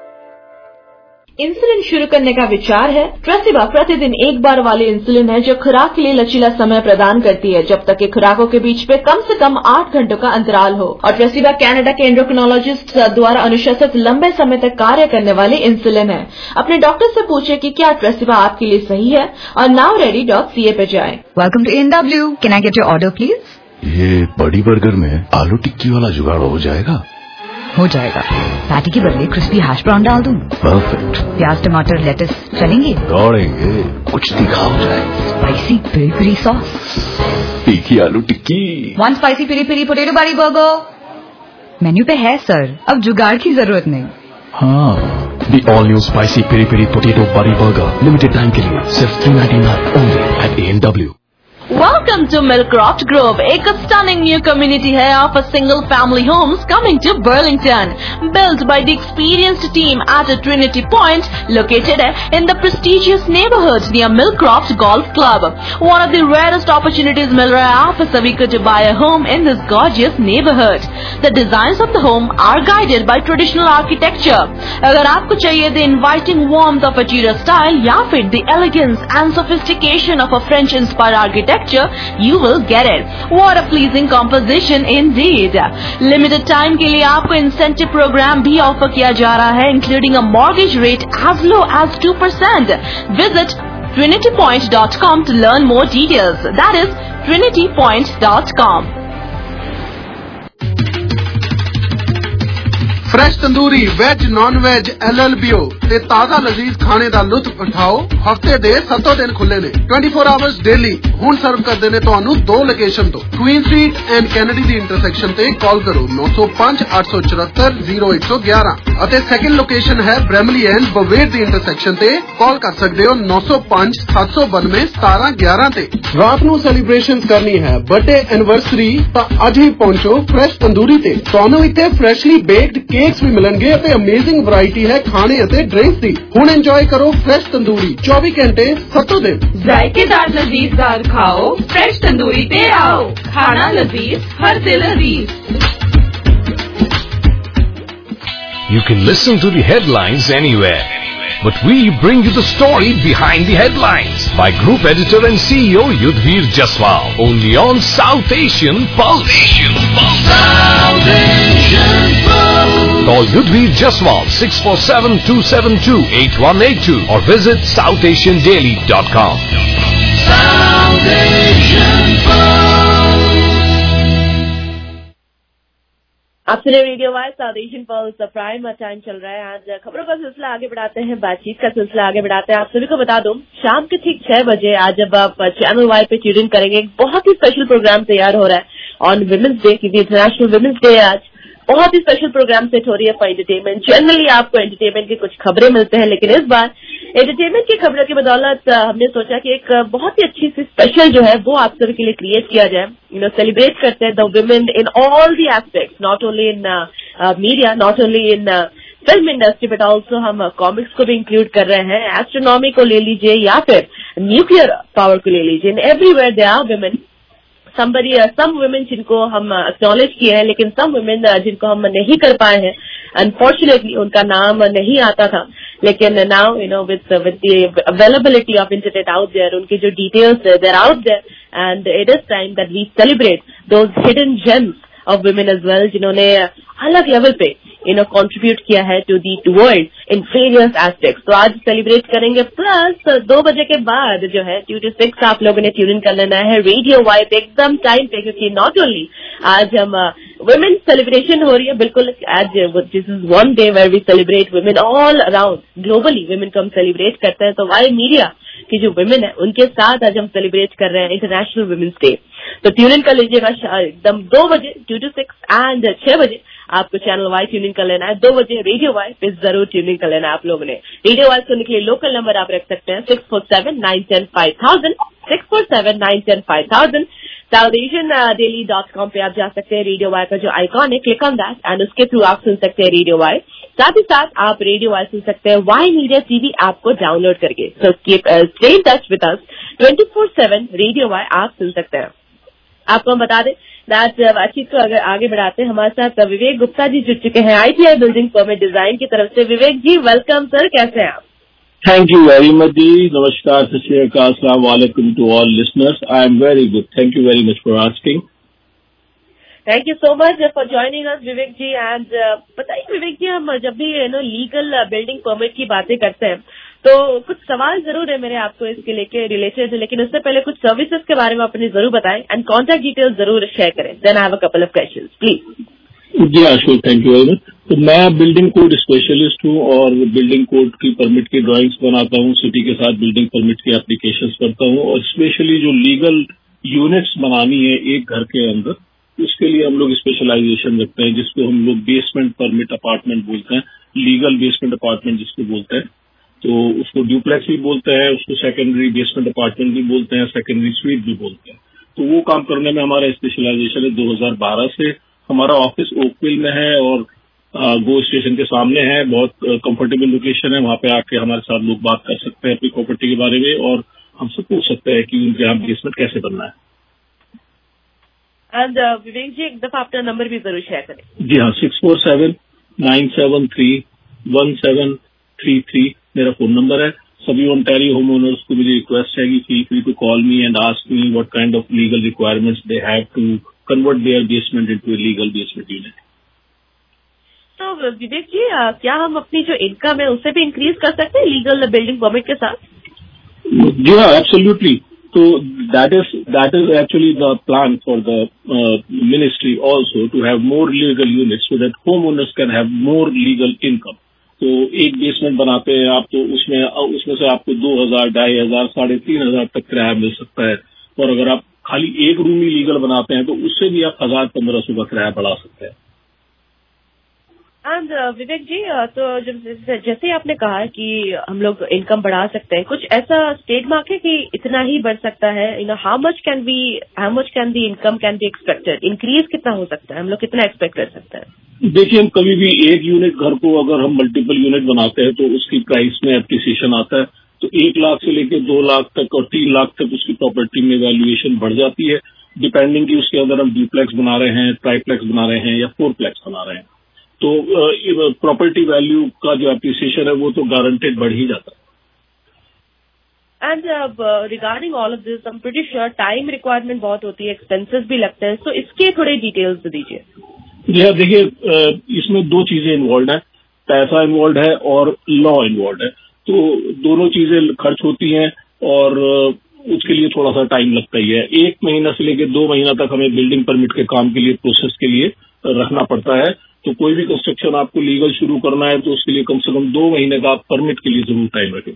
इंसुलिन शुरू करने का विचार है। ट्रेसिबा प्रतिदिन एक बार वाली इंसुलिन है जो खुराक के लिए लचीला समय प्रदान करती है जब तक कि खुराकों के बीच में कम से कम आठ घंटों का अंतराल हो। और ट्रेसिबा कनाडा के एंडोक्रिनोलॉजिस्ट द्वारा अनुशंसित लंबे समय तक कार्य करने वाली इंसुलिन है। अपने डॉक्टर से पूछे कि क्या ट्रेसिबा आपके लिए सही है और now ready dot C A पे जाएं। Welcome to A N W. Can I get your order please? ये बड़ी बर्गर में आलू टिक्की वाला जुगाड़ हो जाएगा? हो जाएगा। पैटी के बदले क्रिस्पी हैश ब्राउन डाल दूं। परफेक्ट। प्याज, टमाटर, लेटस चलेंगे? दौड़ेंगे। कुछ तीखा हो जाए। Spicy peri peri sauce. तीखी आलू टिक्की। One spicy peri peri potato बारी बर्गर। मेन्यू पे है सर, अब जुगाड़ की जरूरत नहीं। हाँ, the all new spicy peri peri potato bari burger limited time के लिए सिर्फ three ninety-nine only at A N W। Welcome to Millcroft Grove, एक stunning new community है of a single family homes coming to Burlington, built by the experienced team at a Trinity Point, located in the prestigious neighborhood near Millcroft Golf Club. One of the rarest opportunities मिल रहा है आप सभी को to buy a home in this gorgeous neighborhood. The designs of the home are guided by traditional architecture. अगर आपको चाहिए the inviting warmth of a Tudor style या फिर the elegance and sophistication of a French-inspired architecture, you will get it. What a pleasing composition indeed. Limited time के लिए आपको incentive program भी offer किया जा रहा है, including a mortgage rate as low as two percent. Visit trinity point dot com to learn more details. That is trinity point dot com. Fresh tandoori veg non veg L L B O ते ताज़ा लजीज खाने दा लुत्फ उठाओ। हफ्ते दे सत्तों दिन खुले ने ट्वेंटी फोर आवर्स डेली। हुण सर्व करदे ने तुहानू दो लोकेशन तो क्वीन स्ट्रीट एंड कैनेडी दी इंटरसेक्शन ते कॉल करो नौ सौ पांच आठ सौ चौहत्तर जीरो एक सौ ग्यारह अते सैकेंड लोकेशन है ब्रैमली एंड बवेर दी इंटरसेक्शन ते कॉल कर सकदे हो नौ सौ पांच सात सौ बानवे सतारह ग्यारह ते। रात नू सेलिब्रेशन करनी है बर्थडे एनिवर्सरी तां अज ही पहुंचो फ्रेश तंदूरी ते। तुहानू इत्थे फ्रैशली बेक्ड केक्स भी मिलणगे अते अमेजिंग वैरायटी है खाने अते ड्रिंक्स दी। हुण एंजॉय करो फ्रेश तंदूरी चौबीस घंटे सत्तों दिन। जायकेदार लजीजदार खाओ फ्रेश तंदूरी पे आओ। खाना लजीज हर दिल अजीज। You can listen to the headlines anywhere, but we bring you the story behind the headlines by Group Editor and C E O Yudhvir Jaswal, only on South Asian Pulse. South Asian Pulse. Call Yudhvir Jaswal six four seven two seven two eight one eight two or visit south asian daily dot com. South Asian Pulse. आप सुने radio wise south Asian pulse prime time चल रहा है। आज खबरों का सिलसिला आगे बढ़ाते हैं, बातचीत का सिलसिला आगे बढ़ाते हैं। आप सभी को बता दूं शाम के ठीक छह बजे आज जब आप चैनल वाई पे ट्यून इन करेंगे एक बहुत ही स्पेशल प्रोग्राम तैयार हो रहा है ऑन वुमेन्स डे, क्योंकि इंटरनेशनल वुमेन्स डे आज। बहुत ही स्पेशल प्रोग्राम सेट हो रही है फॉर एंटरटेनमेंट। जनरली आपको एंटरटेनमेंट की कुछ खबरें मिलते हैं, लेकिन इस बार एंटरटेनमेंट की खबरों की बदौलत हमने सोचा कि एक बहुत ही अच्छी सी स्पेशल जो है वो आप सभी के लिए क्रिएट किया जाए। यू नो सेलिब्रेट करते हैं the women in all the aspects, not only in media, not only in film industry, but also हम कॉमिक्स को भी इंक्लूड कर रहे हैं। एस्ट्रोनॉमी को ले लीजिए या फिर न्यूक्लियर पावर को ले लीजिए, in everywhere they are women. somebody uh, some women जिनको हम एक्नॉलेज किए हैं, लेकिन some women uh, जिनको हम नहीं कर पाए हैं अनफॉर्चुनेटली, उनका नाम नहीं आता था। लेकिन now you know with with the availability of internet out there, उनकी जो details there out there, and it is time that we celebrate those hidden gems of women as well, जिन्होंने अलग लेवल पे यू नो कॉन्ट्रीब्यूट किया है to the world in various aspects. तो आज celebrate करेंगे। प्लस दो बजे के बाद जो है टू टू सिक्स आप लोगों ने ट्यून इन कर लेना है रेडियो वाइब एकदम टाइम पे, क्योंकि नॉट ओनली आज हम वुमेन सेलिब्रेशन हो रही है, बिल्कुल आज this is one day where we celebrate women all around globally. Women को हम सेलिब्रेट करते हैं, तो वाई मीडिया की जो वुमेन है उनके साथ आज हम सेलिब्रेट कर रहे हैं इंटरनेशनल वुमेन्स डे। तो ट्यून इन कर लीजिएगा एकदम दो बजे टू टू सिक्स एंड छह बजे आपको चैनल वाई ट्यून इन कर लेना है। दो बजे रेडियो वाई पे जरूर ट्यून इन कर लेना है आप लोगों ने। रेडियो वाई सुनने के लिए लोकल नंबर आप रख सकते हैं six four seven nine ten five thousand, six four seven nine ten five thousand. South Asian daily dot com पे आप जा सकते हैं। रेडियो वाई का जो आइकॉन है, क्लिक ऑन दैट एंड उसके थ्रू आप सुन सकते हैं रेडियो वाई। साथ ही साथ आप रेडियो वाई सुन सकते हैं वाई मीडिया टीवी ऐप को डाउनलोड करके। So keep stay in touch with us, twenty four seven radio Y आप सुन सकते हैं। आपको हम बता दें दैट बातचीत को अगर आगे बढ़ाते हैं, हमारे साथ विवेक गुप्ता जी जुड़ चुके हैं आईटीआई बिल्डिंग परमिट डिजाइन की तरफ से। विवेक जी वेलकम सर, कैसे हैं आप? थैंक यू वेरी मच जी, नमस्कार, सत श्री अकाल, अस्सलाम वालेकुम to all listeners. I am very good, thank you very much for asking. Thank you so much for joining us Vivek ji. And बताइए विवेक जी, हम जब भी you know legal building permit की बातें करते हैं तो कुछ सवाल जरूर है मेरे आपको इसके लेके रिलेटेड, लेकिन उससे पहले कुछ सर्विसेज के बारे में अपनी जरूर बताएं एंड कॉन्टैक्ट डिटेल्स जरूर शेयर करें। Then I have a couple of questions please. जी हाँ, sure, thank you very much. तो मैं बिल्डिंग कोड स्पेशलिस्ट हूँ और बिल्डिंग कोड की परमिट की ड्राइंग्स बनाता हूँ, सिटी के साथ बिल्डिंग परमिट की एप्लीकेशंस करता हूँ, और स्पेशली जो लीगल यूनिट्स बनानी है एक घर के अंदर, उसके लिए हम लोग स्पेशलाइजेशन रखते हैं, जिसको हम लोग बेसमेंट परमिट अपार्टमेंट बोलते हैं, लीगल बेसमेंट अपार्टमेंट जिसको बोलते हैं। तो उसको ड्यूप्लेक्स भी बोलते हैं, उसको सेकेंडरी बेसमेंट अपार्टमेंट भी बोलते हैं, सेकेंडरी स्वीट भी बोलते हैं। तो वो काम करने में हमारा स्पेशलाइजेशन है। दो हज़ार बारह से हमारा ऑफिस ओकविल में है और गो स्टेशन के सामने है। बहुत कंफर्टेबल लोकेशन है, वहां पे आके हमारे साथ लोग बात कर सकते हैं अपनी प्रॉपर्टी के बारे में और हमसे पूछ सकते हैं कि उनके यहाँ बेसमेंट कैसे बनना है। एंड विवेक जी एक दफा अपना नंबर भी जरूर शेयर करें। जी हाँ, six four seven nine seven three one seven three three मेरा फोन नंबर है। सभी ओंटारियो होम ओनर्स को मेरी रिक्वेस्ट है कि feel free to call me and ask me what kind of legal requirements they have to convert their basement into a legal basement unit. तो विवेक जी क्या हम अपनी जो इनकम है उसे भी इंक्रीज कर सकते हैं लीगल बिल्डिंग परमिट के साथ? जी हाँ, absolutely. So that is that is actually the plan for the uh, ministry also to have more legal units so that homeowners can have more legal income. तो एक basement बनाते हैं आप तो उसमें उसमें से आपको दो हजार ढाई हजार साढ़े तीन हजार तक किराया मिल सकता है, और अगर आप खाली एक रूम ही लीगल बनाते हैं तो उससे भी आप हजार पंद्रह सौ का किराया बढ़ा सकते हैं। एंड विवेक जी, तो जब जैसे आपने कहा कि हम लोग इनकम बढ़ा सकते हैं, कुछ ऐसा स्टेट मार्क है कि इतना ही बढ़ सकता है? You know how much can be how much can the income can be expected? Increase कितना हो सकता है? हम लोग कितना एक्सपेक्ट कर सकते हैं? देखिए, हम कभी भी एक यूनिट घर को अगर हम मल्टीपल यूनिट बनाते हैं तो उसकी प्राइस में एप्रिसिएशन आता है, तो एक लाख से लेकर दो लाख तक और तीन लाख तक उसकी प्रॉपर्टी में वैल्यूएशन बढ़ जाती है, डिपेंडिंग की उसके अंदर हम डुप्लेक्स बना रहे हैं, ट्राईप्लेक्स बना रहे हैं या फोरप्लेक्स बना रहे हैं। तो प्रॉपर्टी वैल्यू का जो एप्रिसिएशन है वो तो गारंटेड बढ़ ही जाता है। And regarding all of this, I am pretty sure time requirement बहुत होती है, एक्सपेंसेस भी लगते हैं, तो इसके थोड़े डिटेल्स दीजिए। जी हाँ, देखिए, इसमें दो चीजें इन्वॉल्व है, पैसा इन्वॉल्व है और लॉ इन्वॉल्व है। तो दोनों चीजें खर्च होती हैं और उसके लिए थोड़ा सा टाइम लगता ही है। एक महीना से लेकर दो महीना तक हमें बिल्डिंग परमिट के काम के लिए, प्रोसेस के लिए रखना पड़ता है। तो कोई भी कंस्ट्रक्शन आपको लीगल शुरू करना है तो उसके लिए कम से कम दो महीने का आप परमिट के लिए जरूर टाइम रखें।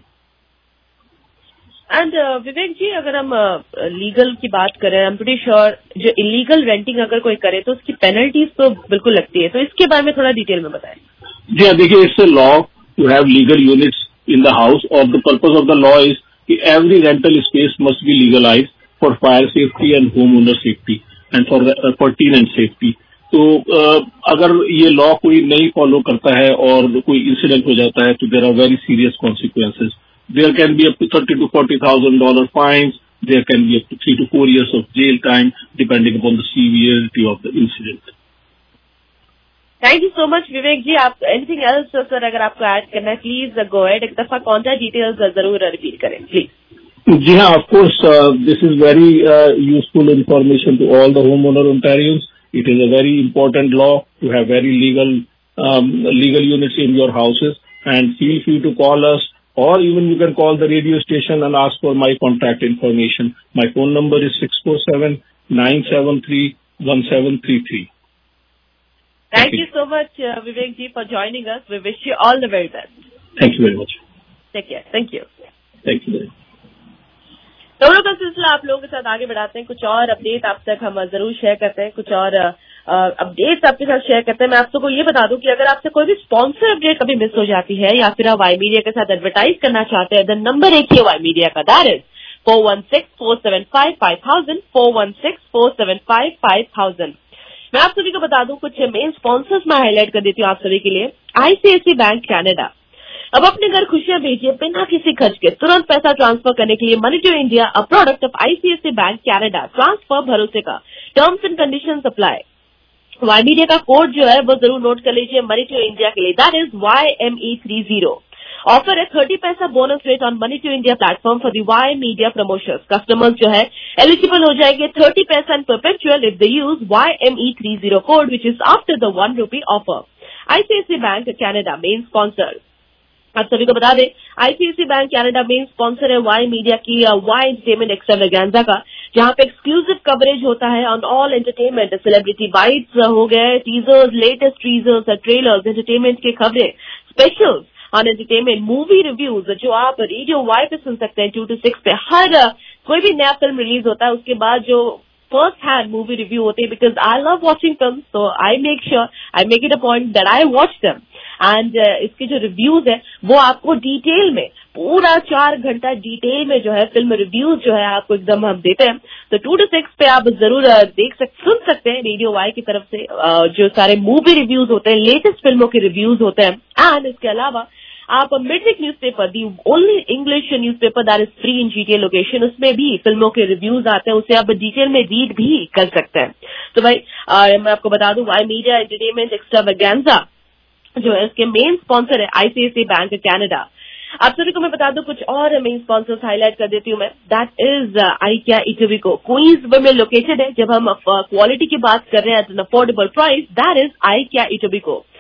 एंड विवेक जी, अगर हम लीगल uh, की बात करें, आई एम प्रीटी श्योर जो इलीगल रेंटिंग अगर कोई करे तो उसकी पेनल्टीज तो बिल्कुल लगती है, तो इसके बारे में थोड़ा डिटेल में बताएं। जी हाँ, देखिए, it's a law to have legal units in the house और the purpose of the law is कि every rental space must be legalize for fire safety and home owner safety and for for tenant safety. तो uh, अगर ये law कोई नहीं follow करता है और कोई इंसिडेंट हो जाता है तो there are very serious consequences. There can be up to thirty to forty thousand dollar fines, there can be up to three to four years of jail time depending upon the severity of the incident. Thank you so much Vivek ji. आप anything else sir अगर आपको add करना है please go ahead. एक दफा contact details जरूर repeat करें please. जी हाँ, of course, this is very useful information to all the home owner Ontarians. It is a very important law to have very legal um, legal units in your houses, and feel free to call us, or even you can call the radio station and ask for my contact information. My phone number is six four seven nine seven three one seven three three. Thank you so much, uh, Vivek ji, for joining us. We wish you all the very best. Thank you very much. Take care. Thank you. Thank you very much. तो हम लोग का सिलसिला आप लोगों के साथ आगे बढ़ाते हैं। कुछ और अपडेट आप तक हम जरूर शेयर करते हैं, कुछ और अपडेट्स आपके साथ शेयर करते हैं। मैं आप सबको ये बता दूं कि अगर आपसे कोई भी स्पॉन्सर अपडेट कभी मिस हो जाती है या फिर आप वाई मीडिया के साथ एडवर्टाइज करना चाहते हैं, देन नंबर एक ही वाई मीडिया का, that is four one six four seven five five thousand four one six four seven five five thousand. मैं आप सभी को बता दूं कुछ मेन स्पॉन्सर्स मैं हाईलाइट कर देती हूँ आप सभी के लिए। आईसीआईसीआई बैंक कनाडा, अब अपने घर खुशियां भेजिए बिना किसी खर्च के, तुरंत पैसा ट्रांसफर करने के लिए money to India, a product of ICICI Bank Canada. Transfer भरोसे का, terms and conditions apply. Y Media का कोड जो है वो जरूर नोट कर लीजिए मनी टू इंडिया के लिए, that is Y M E three zero. Offer है thirty paisa bonus rate on money to India platform for the Y Media promotions. Customers जो है एलिजिबल हो जाएंगे thirty paisa and perpetual if they use Y M E three zero code which is after the one rupee offer. ICICI Bank Canada main sponsor. आप सभी को बता दें ICICI Bank Canada main sponsor है वाई मीडिया की वाई एंटरटेनमेंट एक्स्ट्रावेगेंजा का, जहां पे एक्सक्लूसिव कवरेज होता है on all entertainment, celebrity bites हो गए, teasers, latest teasers, trailers, entertainment की खबरें, specials on entertainment, movie reviews जो आप रेडियो वाई पे सुन सकते हैं टू टू सिक्स पे। हर कोई भी नया फिल्म रिलीज होता है उसके बाद जो फर्स्ट हैंड मूवी रिव्यू होते हैं, because I love watching film, so I make sure I make it a point that I watch them and इसके जो रिव्यूज है वो आपको डिटेल में पूरा चार घंटा डिटेल में जो है फिल्म रिव्यूज जो है आपको एकदम हम देते हैं। तो टू टू सिक्स पे आप जरूर देख सकते सुन सकते हैं रेडियो वाई की तरफ से जो सारे मूवी रिव्यूज होते हैं, लेटेस्ट फिल्मों के रिव्यूज होते हैं। एंड इसके अलावा आप midweek newspaper, the only English newspaper that is free in GTA location, उसमें भी फिल्मों के रिव्यूज आते हैं, उसे आप डिटेल में रीड भी कर सकते हैं। तो भाई आ, मैं आपको बता दूं वाई मीडिया एंटरटेनमेंट एक्स्ट्रावेगेंजा जो है इसके मेन स्पॉन्सर है आईसीआईसीआई बैंक कनाडा। आप सभी को मैं बता दूं कुछ और मेन स्पॉन्सर्स हाईलाइट कर देती हूँ मैं, that is IKEA Etobicoke, Queensborough में लोकेटेड है। जब हम क्वालिटी की बात कर रहे हैं at an affordable price, that is IKEA Etobicoke.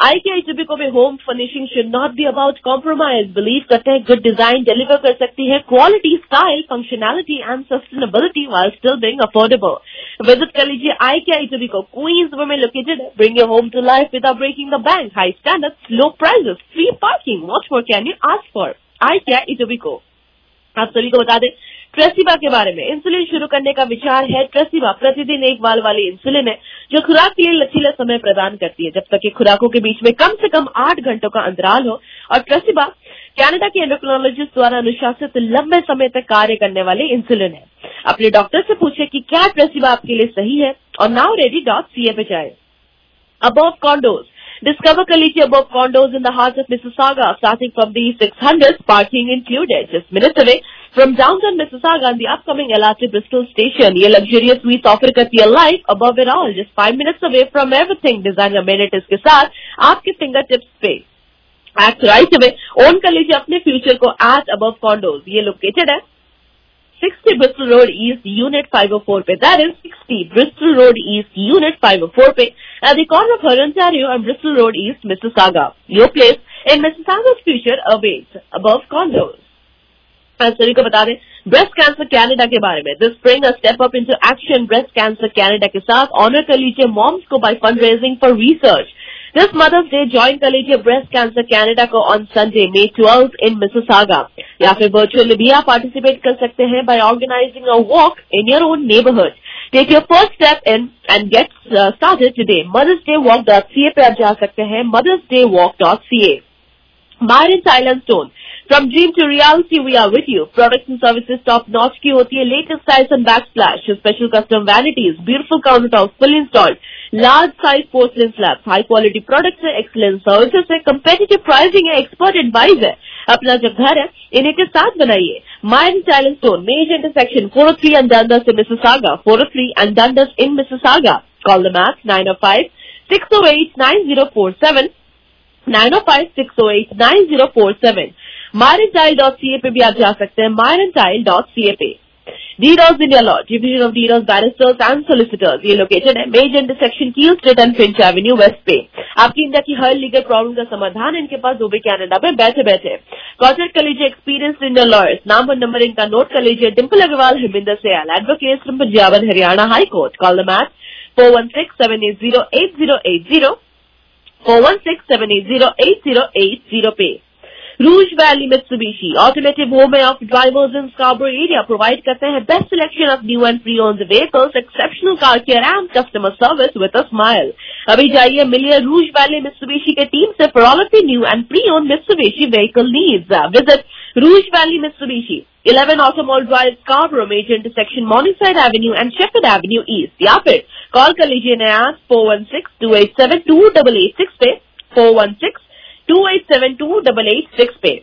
IKEA Etobicoke में home furnishing should not be about compromise. Believe करते हैं गुड डिजाइन डिलीवर कर सकती है quality, style, functionality and sustainability while still being affordable. Visit कर लीजिए IKEA Etobicoke, Queensborough में located है। Bring your home to life without breaking the bank. High standards, low prices, free parking, what more can you ask for. IKEA Etobicoke. आप सभी को बता दें ट्रेसिबा के बारे में। इंसुलिन शुरू करने का विचार है। ट्रेसिबा प्रतिदिन एक बाल वाली इंसुलिन है जो खुराक के लिए लचीला समय प्रदान करती है जब तक कि खुराकों के बीच में कम से कम आठ घंटों का अंतराल हो। और ट्रेसिबा कनाडा के एंडोक्रिनोलॉजिस्ट द्वारा अनुशासित लंबे समय तक कार्य करने वाली इंसुलिन है। अपने डॉक्टर से पूछे कि क्या ट्रेसिबा आपके लिए सही है और now ready dot C A पे जाए। Above condos. Discover कर लीजिए above condos in the heart of Mississauga, starting from the six hundreds, parking included, just minutes away from downtown Mississauga and the upcoming L R T Bristol station. ये luxurious suites offer करती है life above it all, just five minutes away from everything. Design amenities के साथ आपके fingertips पे. Act right away, own कर लीजिए अपने future को at above condos. ये located है sixty Bristol Road East, Unit five oh four पे. That is sixty Bristol Road East, Unit five oh four पे. At the corner of Ontario and Bristol Road East, Mississauga. Your place in Mississauga's future awaits above condos. आज सभी को बता दें breast Cancer Canada के बारे में। This bring a step up into action Breast Cancer Canada के साथ ऑनर कर लीजिए मॉम्स को by fund raising for research. This Mother's Day join कर लीजिए ब्रेस्ट कैंसर कनाडा को on Sunday May twelfth in Mississauga, या फिर वर्चुअली भी आप पार्टिसिपेट कर सकते हैं by organising a walk in your own neighbourhood. Take your first step in and get started today. Mother's Day walk dot C A पे आप जा सकते हैं, Mother's Day walk dot C A. Myron's Island Stone. From dream to reality, we are with you. Products and services top notch की होती है, latest styles and backsplash, special custom vanities, beautiful countertops fully installed, large size porcelain slabs, high quality products है, excellent services है, competitive pricing है, expert advice है। अपना जो घर है इन्हीं के साथ बनाइए। Myron's Island Stone, major intersection four oh three and Dundas in Mississauga, four oh three and Dundas in Mississauga. Call them at nine oh five, six oh eight, nine oh four seven. nine oh five, six oh eight, nine oh four seven. myron tile dot c a पे भी आप जा सकते हैं, myron tile dot c a पे। D-Ross India Law, Division of D-Ross Barristers and Solicitors, ये located है major intersection Keele Street and Finch Avenue West पे। आपकी इंडिया की हर लीगल प्रॉब्लम का समाधान इनके पास दुबई कनाडा में बैठे बैठे। कॉन्टेक्ट कर लीजिए एक्सपीरियंस इंडियन लॉयर्स, नाम और नंबर इनका नोट कर लीजिए। Dimple Agarwal, Himinder Sayal, advocates from Punjab Haryana High Court. Call them at four one six, seven eight zero, eight zero eight zero, four one six, seven eight zero, eight zero eight zero पे। Rouge Valley Mitsubishi, automotive home of drivers in Scarborough area, provide करते हैं best selection of new and pre owned vehicles, exceptional car care and customer service with a smile. अभी जाइए मिलिए Rouge Valley Mitsubishi के team से for all of the new and pre owned Mitsubishi vehicle needs. Visit Rouge Valley Mitsubishi, eleven Automall Drive, Scarborough, major intersection Morningside Avenue and Shepherd Avenue East, या फिर call कर लीजिए नया four one six, two eight seven, two eight eight six पे, four one six, two eight seven, two eight eight six पे।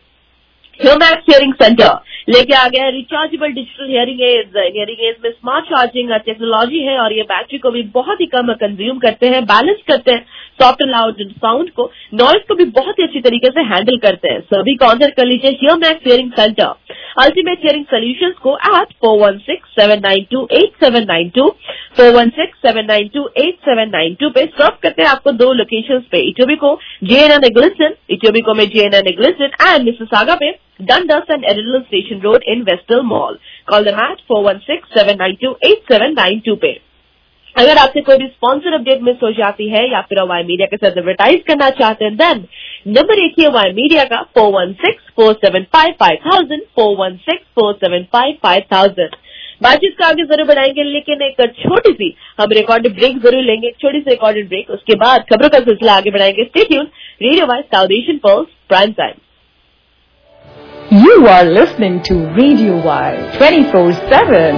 Humax Hearing Center लेके आ गया है rechargeable digital hearing aids. Hearing aids में स्मार्ट चार्जिंग टेक्नोलॉजी है और ये बैटरी को भी बहुत ही कम कंज्यूम करते हैं, बैलेंस करते हैं सॉफ्ट एंड लाउड साउंड को, नॉइज को भी बहुत ही अच्छी तरीके से हैंडल करते हैं। सभी कॉन्टेक्ट कर लीजिए HearMax Hearing Centre, ultimate hearing solutions को at four one six, seven nine two, eight seven nine two, four one six, seven nine two, eight seven nine two पे। सर्व करते हैं आपको दो लोकेशंस पे, Etobicoke Jane and Eglinton, Etobicoke में Jane and Eglinton and Mississauga पे Dundas and Edinburgh Station Road in Westall Mall. Call them at four one six, seven nine two, eight seven nine two पे। अगर आपसे कोई भी sponsor update miss हो जाती है या फिर वाई मीडिया के साथ एडवर्टाइज करना चाहते हैं, देन नंबर एक है वाई मीडिया का four one six, four seven five, five thousand, four one six, four seven five, five thousand। बातचीत का आगे जरूर बढ़ाएंगे, लेकिन एक छोटी सी हम रिकॉर्डेड ब्रेक जरूर लेंगे, एक छोटी सी रिकॉर्डेड ब्रेक, उसके बाद खबरों का सिलसिला आगे बढ़ाएंगे। Stay tune, radio wise south Asian pulse prime time. You are listening to Radio Y twenty-four seven.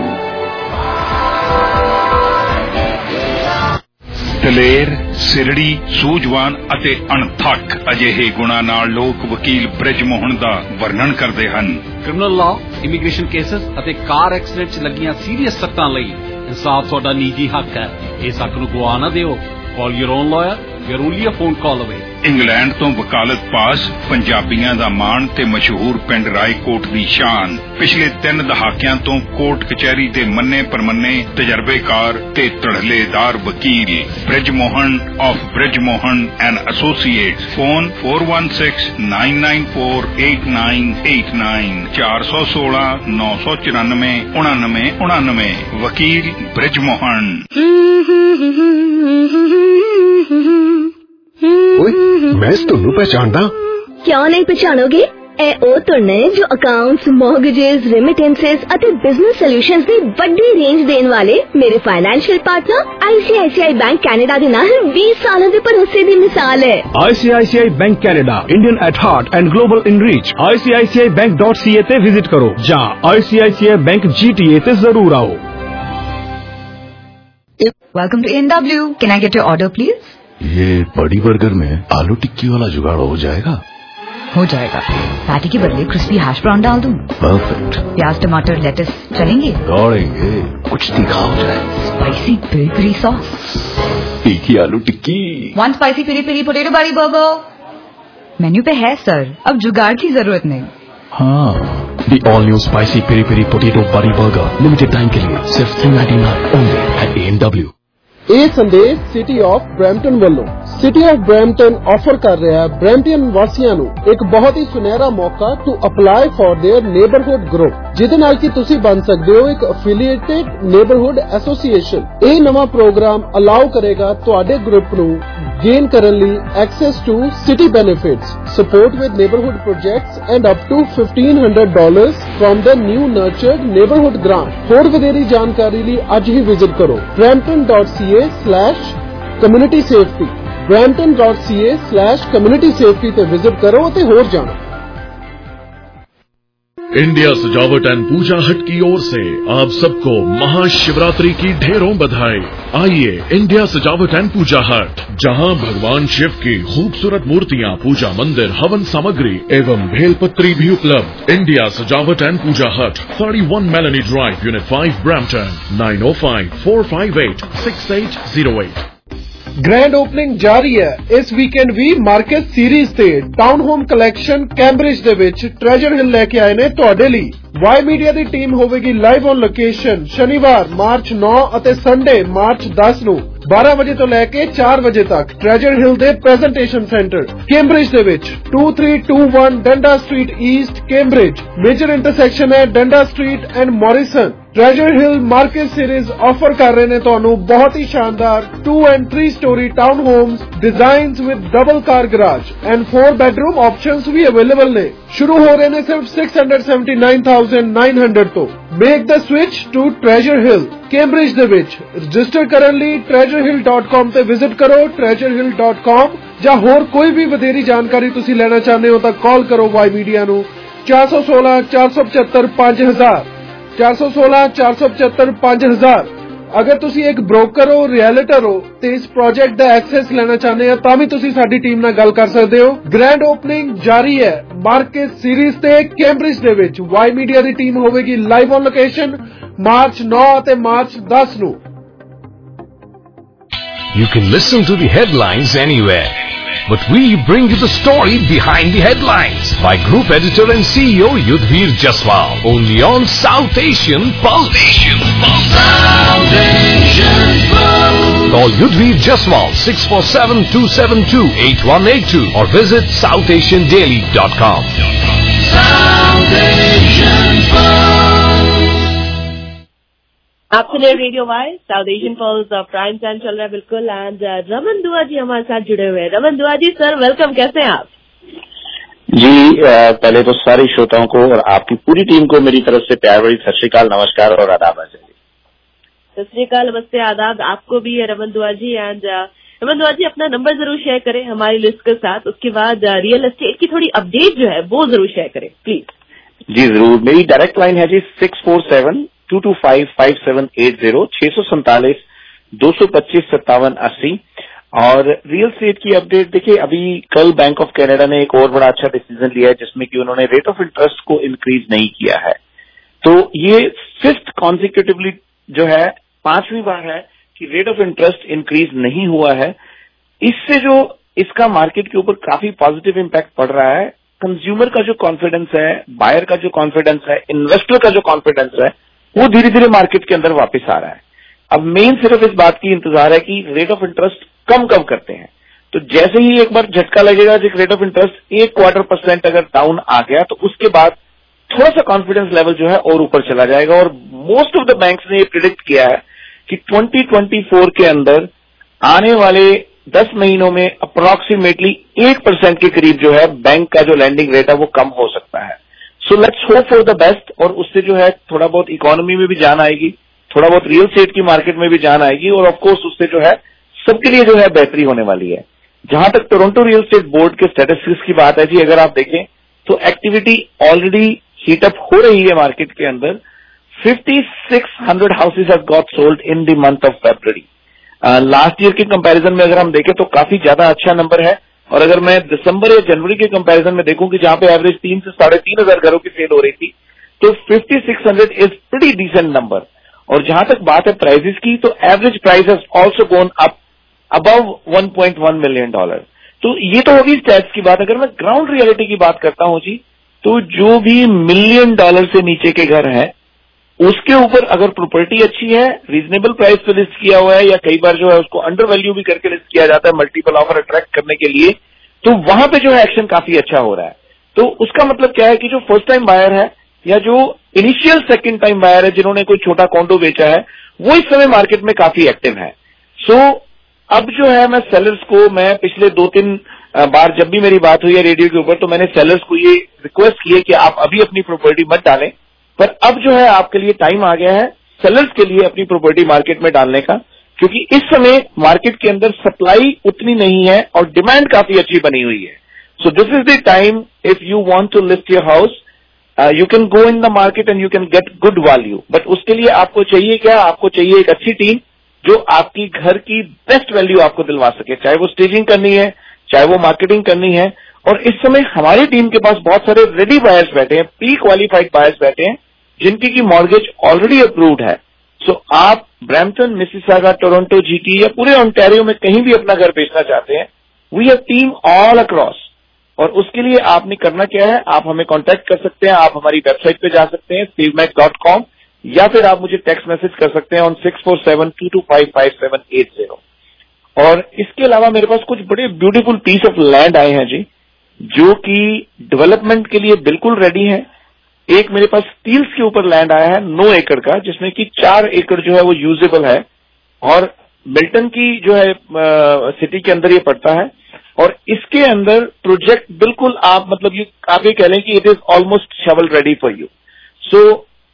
ਦਲੇਰ, ਸਿਰੜੀ, ਸੂਝਵਾਨ ਅਤੇ ਅਣਥੱਕ ਅਜਿਹੇ ਗੁਣਾਂ ਨਾਲ ਲੋਕ ਵਕੀਲ ਬ੍ਰਿਜ ਮੋਹਨ ਦਾ ਵਰਣਨ ਕਰਦੇ ਹਨ। ਕ੍ਰਿਮੀਨਲ ਲਾਅ, ਇਮੀਗ੍ਰੇਸ਼ਨ ਕੇਸਸ ਅਤੇ ਕਾਰ ਐਕਸੀਡੈਂਟ 'ਚ ਲੱਗੀਆਂ ਸੀਰੀਅਸ ਸੱਟਾਂ ਲਈ ਇਨਸਾਫ ਤੁਹਾਡਾ ਨਿੱਜੀ ਹੱਕ ਹੈ। ਇਸ ਹੱਕ ਨੂੰ ਗਵਾ ਨਾ ਦਿਓ। Call your own lawyer. We're only a phone call away. England ਤੋਂ ਵਕਾਲਤ ਪਾਸ ਪੰਜਾਬੀਆਂ ਦਾ ਮਾਣ ਤੇ ਮਸ਼ਹੂਰ ਪਿੰਡ ਰਾਏਕੋਟ ਦੀ ਸ਼ਾਨ। ਪਿਛਲੇ ਤਿੰਨ ਦਹਾਕਿਆਂ ਤੋਂ ਕੋਰਟ ਕਚਹਿਰੀ ਦੇ ਮੰਨੇ ਪਰਮੰਨੇ ਤਜਰਬੇਕਾਰ ਤੇ ਧੜਲੇਦਾਰ ਵਕੀਲ Brij Mohan of Brij Mohan and associates. Phone four one six nine nine four eight nine eight nine ਚਾਰ ਸੌ ਸੋਲਾਂ ਨੌ ਸੌ ਚੁਰਾਨਵੇਂ ਉਣਾਨਵੇਂ ਉਣਾਨਵੇਂ। ਵਕੀਲ ਬ੍ਰਿਜ ਮੋਹਨ। ਓਏ ਮੈਂ ਇਸ ਤੁਹਾਨੂੰ ਪਹਿਚਾਣਦਾ। ਕਿਉਂ ਨਹੀਂ ਪਛਾਣੋਗੇ? ਇਹ ਉਹ ਧੁਨ ਹੈ ਜੋ ਅਕਾਊਂਟਸ, ਮੌਰਗੇजेस, ਰੈਮਿਟੈਂਸਸ ਅਤੇ ਬਿਜ਼ਨਸ ਸੋਲੂਸ਼ਨਸ ਦੀ ਵੱਡੀ ਰੇਂਜ ਦੇਣ ਵਾਲੇ ਮੇਰੇ financial partner ICICI bank Canada ਦੇ ਨਾਲ बीस ਸਾਲਾਂ ਦੇ ਭਰੋਸੇ ਦੀ ਮਿਸਾਲ ਹੈ। ICICI bank Canada, Indian at heart and global in reach. I C I C I bank dot c a ਤੇ ਵਿਜ਼ਿਟ ਕਰੋ ਜਾਂ ਆਈ C I C I Bank G T A ਤੇ ਜ਼ਰੂਰ ਆਓ। Welcome to A and W. Can I get your order, please? ये बड़ी burger में आलू टिक्की वाला जुगाड़ हो जाएगा? हो जाएगा। पैटी के बदले क्रिस्पी हैश ब्राउन डाल दूं। परफेक्ट। प्याज, टमाटर, लेटस चलेंगे? दौड़ेंगे। कुछ तीखा हो जाए। Spicy peri peri sauce. तीखी आलू टिक्की। One spicy peri peri potato बारी बर्गर। मेन्यू पे है सर, अब जुगाड़ की जरूरत नहीं। हाँ, the all new spicy peri peri potato bari burger limited time के लिए सिर्फ three ninety-nine only at A and W। ਇਹ ਸੰਦੇਸ਼ ਸਿਟੀ ਆਫ ਬਰੈਂਪਟਨ ਵੱਲੋਂ। ਸਿਟੀ ਆਫ ਬਰੈਂਪਟਨ ਆਫਰ ਕਰ ਰਿਹਾ ਹੈ ਬਰੈਂਪਟਨ ਵਾਸੀਆਂ ਨੂੰ ਇੱਕ ਬਹੁਤ ਹੀ ਸੁਨਹਿਰਾ ਮੌਕਾ to apply for their neighbourhood group, ਜਿਹਦੇ ਨਾਲ ਕਿ ਤੁਸੀਂ ਬਣ ਸਕਦੇ ਹੋ ਇੱਕ ਐਫੀਲੀਏਟਡ ਨੇਬਰਹੁੱਡ ਐਸੋਸੀਏਸ਼ਨ। ਇਹ ਨਵਾਂ ਪ੍ਰੋਗਰਾਮ ਅਲਾਉ ਕਰੇਗਾ ਤੁਹਾਡੇ ਗਰੁੱਪ ਨੂੰ ਗੇਨ ਕਰਨ ਲਈ access to city benefits, support with neighbourhood projects and up to fifteen hundred dollars from the new nurtured neighbourhood grant. ਹੋਰ ਵਧੇਰੀ ਜਾਣਕਾਰੀ ਲਈ ਅੱਜ ਹੀ ਵਿਜ਼ਿਟ ਕਰੋ brampton dot c a slash community safety brampton dot c a slash community safety ਤੇ visit ਕਰੋ ਅਤੇ ਹੋਰ ਜਾਣੋ। इंडिया सजावट एंड पूजा हट की ओर से आप सबको महाशिवरात्रि की ढेरों बधाई। आइए इंडिया सजावट एंड पूजा हट, जहां भगवान शिव की खूबसूरत मूर्तियां, पूजा मंदिर, हवन सामग्री एवं भेलपत्री भी उपलब्ध। इंडिया सजावट एंड पूजा हट, thirty-one Melanie Drive, Unit five, Brampton, nine oh five four five eight six eight zero eight। Grand opening ਜਾਰੀ ਹੈ ਇਸ ਵੀਕਐਂਡ ਵੀ ਮਾਰਕੀਟ ਸੀਰੀਜ਼ ਤੇ। ਟਾਊਨ ਹੋਮ ਕਲੈਕਸ਼ਨ ਕੈਂਬਰਿਜ ਦੇ ਵਿੱਚ ਟ੍ਰੈਜਰ ਹਿੱਲ ਲੈ ਕੇ ਆਏ ਨੇ ਤੁਹਾਡੇ ਲਈ। ਵਾਈ ਮੀਡੀਆ ਦੀ ਟੀਮ ਹੋਵੇਗੀ ਲਾਈਵ ਔਨ ਲੋਕੇਸ਼ਨ ਸ਼ਨੀਵਾਰ ਮਾਰਚ ਨੌ ਅਤੇ ਸੰਡੇ ਮਾਰਚ ਦਸ ਨੂੰ ਬਾਰਾਂ ਵਜੇ ਤੋਂ ਲੈ ਕੇ ਚਾਰ ਵਜੇ ਤੱਕ ਟ੍ਰੈਜਰ ਹਿੱਲ ਦੇ ਪ੍ਰੈਜ਼ੈਂਟੇਸ਼ਨ ਸੈਂਟਰ ਕੈਂਬਰਿਜ ਦੇ ਵਿੱਚ two three two one Dundas street east Cambridge. Major intersection ਹੈ Dundas street and Morrison. Treasure hill market series offer ਕਰ ਰਹੇ ਨੇ ਤੁਹਾਨੂੰ ਬਹੁਤ ਹੀ ਸ਼ਾਨਦਾਰ two and three story town homes designs with double car garage and four bedroom options ਵੀ available ਨੇ। ਸ਼ੁਰੂ ਹੋ ਰਹੇ ਨੇ ਸਿਰਫ six hundred seventy-nine thousand nine hundred ਤੋਂ। Make the switch to treasure hill Cambridge ਦੇ ਵਿੱਚ। ਰਜਿਸਟਰ ਕਰਨ ਲਈ treasure hill dot com ਤੇ ਵਿਜ਼ਿਟ ਕਰੋ treasure hill dot com, ਜਾਂ ਹੋਰ ਕੋਈ ਵੀ ਵਧੇਰੀ ਜਾਣਕਾਰੀ ਤੁਸੀਂ ਲੈਣਾ ਚਾਹੁੰਦੇ ਹੋ ਤਾਂ ਕਾਲ ਕਰੋ ਵਾਈ ਮੀਡੀਆ ਨੂੰ ਚਾਰ ਸੌ ਸੋਲਾਂ ਚਾਰ ਸੌ ਪਚੱਤਰ ਪੰਜ ਹਜ਼ਾਰ ਚਾਰ ਸੌ ਸੋਲਾਂ ਚਾਰ ਸੌ ਪਚੱਤਰ ਪੰਜ ਹਜ਼ਾਰ। ਅਗਰ ਤੁਸੀਂ ਇੱਕ ਬ੍ਰੋਕਰ ਹੋ, ਰਿਐਲਟਰ ਹੋ ਤੇ ਇਸ ਪ੍ਰੋਜੈਕਟ ਦਾ ਐਕਸੈਸ ਲੈਣਾ ਚਾਹੁੰਦੇ ਹੋ ਤਾਂ ਵੀ ਤੁਸੀਂ ਸਾਡੀ ਟੀਮ ਨਾਲ ਗੱਲ ਕਰ ਸਕਦੇ ਹੋ। ਗ੍ਰੈਂਡ ਓਪਨਿੰਗ ਜਾਰੀ ਹੈ ਮਾਰਕੀਟ ਸੀਰੀਜ਼ ਤੇ ਕੈਂਬਰਿਜ ਦੇ ਵਿੱਚ। ਵਾਈ ਮੀਡੀਆ ਦੀ ਟੀਮ ਹੋਵੇਗੀ ਲਾਈਵ ਔਨ ਲੋਕੇਸ਼ਨ ਮਾਰਚ ਨੌ ਅਤੇ ਮਾਰਚ ਦਸ ਨੂੰ। You can listen to the headlines anywhere, but we bring you the story behind the headlines by Group Editor and C E O Yudhvir Jaswal, only on South Asian Pulse. South Asian Pulse. Call Yudhvir Jaswal six four seven two seven two eight one eight two or visit south asian daily dot com. South Asian Pulse. आप सुन रहे radio Y south Asian pulse prime time चल रहा है बिल्कुल। And Raman Dua जी हमारे साथ जुड़े हुए हैं। रमन दुआ जी सर वेलकम, कैसे हैं आप? जी पहले तो सारे श्रोताओं को और आपकी पूरी टीम को मेरी तरफ से प्यार भरी सत श्री अकाल, नमस्कार और आदाब। सत श्री अकाल, नमस्ते, आदाब आपको भी है रमन दुआ जी। एंड रमन दुआ जी अपना नंबर जरूर शेयर करें हमारी लिस्ट के साथ। उसके बाद रियल एस्टेट की थोड़ी अपडेट जो है वो जरूर शेयर करें प्लीज। जी जरूर, मेरी डायरेक्ट लाइन है जी six four seven two two five five seven eight zero छह सौ सैंतालीस दो सौ पच्चीस सत्तावन अस्सी। और रियल एस्टेट की अपडेट देखिए, अभी कल बैंक ऑफ कनाडा ने एक और बड़ा अच्छा डिसीजन लिया है जिसमें कि उन्होंने रेट ऑफ इंटरेस्ट को इंक्रीज नहीं किया है। तो ये फिफ्थ कॉन्सिक्यूटिवली जो है पांचवी बार है कि रेट ऑफ इंटरेस्ट इंक्रीज नहीं हुआ है। इससे जो इसका मार्केट के ऊपर काफी पॉजिटिव इम्पैक्ट पड़ रहा है। कंज्यूमर का जो कॉन्फिडेंस है, बायर का जो कॉन्फिडेंस है, इन्वेस्टर का जो कॉन्फिडेंस है, वो धीरे धीरे मार्केट के अंदर वापस आ रहा है। अब मेन सिर्फ इस बात की इंतजार है कि रेट ऑफ इंटरेस्ट कम कब करते हैं। तो जैसे ही एक बार झटका लगेगा कि रेट ऑफ इंटरेस्ट एक क्वार्टर परसेंट अगर डाउन आ गया, तो उसके बाद थोड़ा सा कॉन्फिडेंस लेवल जो है और ऊपर चला जाएगा। और मोस्ट ऑफ द बैंक्स ने ये प्रिडिक्ट किया है कि ट्वेंटी ट्वेंटी फोर के अंदर आने वाले दस महीनों में अप्रोक्सीमेटली एक परसेंट के करीब जो है बैंक का जो लैंडिंग रेट है वो कम हो सकता है। So let's hope for the best. और उससे जो है थोड़ा बहुत इकोनॉमी में भी जान आएगी, थोड़ा बहुत रियल एस्टेट की मार्केट में भी जान आएगी, और ऑफकोर्स उससे जो है सबके लिए जो है बेहतरी होने वाली है। जहां तक टोरंटो रियल एस्टेट बोर्ड के स्टैटिस्टिक्स की बात है जी, अगर आप देखें तो एक्टिविटी ऑलरेडी हीटअप हो रही है मार्केट के अंदर। Fifty six hundred houses have got sold in the month of February. Last year के कंपैरिजन में अगर हम देखें तो काफी ज्यादा अच्छा नंबर है। और अगर मैं दिसंबर या जनवरी के कंपैरिजन में देखूं कि जहां पे एवरेज तीन से साढ़े तीन हजार घरों की सेल हो रही थी, तो fifty six hundred is pretty decent number. और जहां तक बात है प्राइजेस की, तो average price has also gone up above one point one million dollar. तो ये तो होगी स्टैट्स की बात। अगर मैं ग्राउंड रियलिटी की बात करता हूं जी, तो जो भी मिलियन डॉलर से नीचे के घर हैं, उसके ऊपर अगर प्रॉपर्टी अच्छी है, रीजनेबल प्राइस पे लिस्ट किया हुआ है, या कई बार जो है उसको अंडर वैल्यू भी करके लिस्ट किया जाता है मल्टीपल ऑफर अट्रैक्ट करने के लिए, तो वहां पे जो है एक्शन काफी अच्छा हो रहा है। तो उसका मतलब क्या है कि जो फर्स्ट टाइम बायर है या जो इनिशियल सेकंड टाइम बायर है जिन्होंने कोई छोटा कॉन्डो बेचा है, वो इस समय मार्केट में काफी एक्टिव है। सो so, अब जो है मैं सेलर्स को, मैं पिछले दो तीन बार जब भी मेरी बात हुई है रेडियो के ऊपर, तो मैंने सेलर्स को ये रिक्वेस्ट की है कि आप अभी अपनी प्रॉपर्टी मत डालें, पर अब जो है आपके लिए टाइम आ गया है सेलर्स के लिए अपनी प्रॉपर्टी मार्केट में डालने का, क्योंकि इस समय मार्केट के अंदर सप्लाई उतनी नहीं है और डिमांड काफी अच्छी बनी हुई है। So this is the time if you want to list your house, you can go in the market and you can get good value. But उसके लिए आपको चाहिए क्या? आपको चाहिए एक अच्छी टीम जो आपकी घर की बेस्ट वैल्यू आपको दिलवा सके, चाहे वो स्टेजिंग करनी है, चाहे वो मार्केटिंग करनी है। और इस समय हमारी टीम के पास बहुत सारे रेडी बायर्स बैठे हैं, प्री क्वालिफाइड बायर्स बैठे हैं, जिनकी की मॉर्गेज ऑलरेडी अप्रूव्ड है। सो so, आप ब्रैम्पटन, मिसिसागा, टोरंटो, जीटी या पूरे ओंटारियो में कहीं भी अपना घर बेचना चाहते हैं, we have team all across. और उसके लिए आपने करना क्या है, आप हमें कांटेक्ट कर सकते हैं, आप हमारी वेबसाइट पे जा सकते हैं स्टीवमैक डॉट कॉम, या फिर आप मुझे टेक्स्ट मैसेज कर सकते हैं on six four seven two two five five seven eight zero. और इसके अलावा मेरे पास कुछ बड़े ब्यूटीफुल पीस ऑफ लैंड आए हैं जी, जो कि डेवलपमेंट के लिए बिल्कुल रेडी है। एक मेरे पास स्टील्स के ऊपर लैंड आया है नौ एकड़ का, जिसमें कि चार एकड़ जो है वो यूजेबल है, और मिल्टन की जो है सिटी के अंदर ये पड़ता है। और इसके अंदर प्रोजेक्ट बिल्कुल आप मतलब ये आप ये कह लें कि it is almost shovel ready for you. So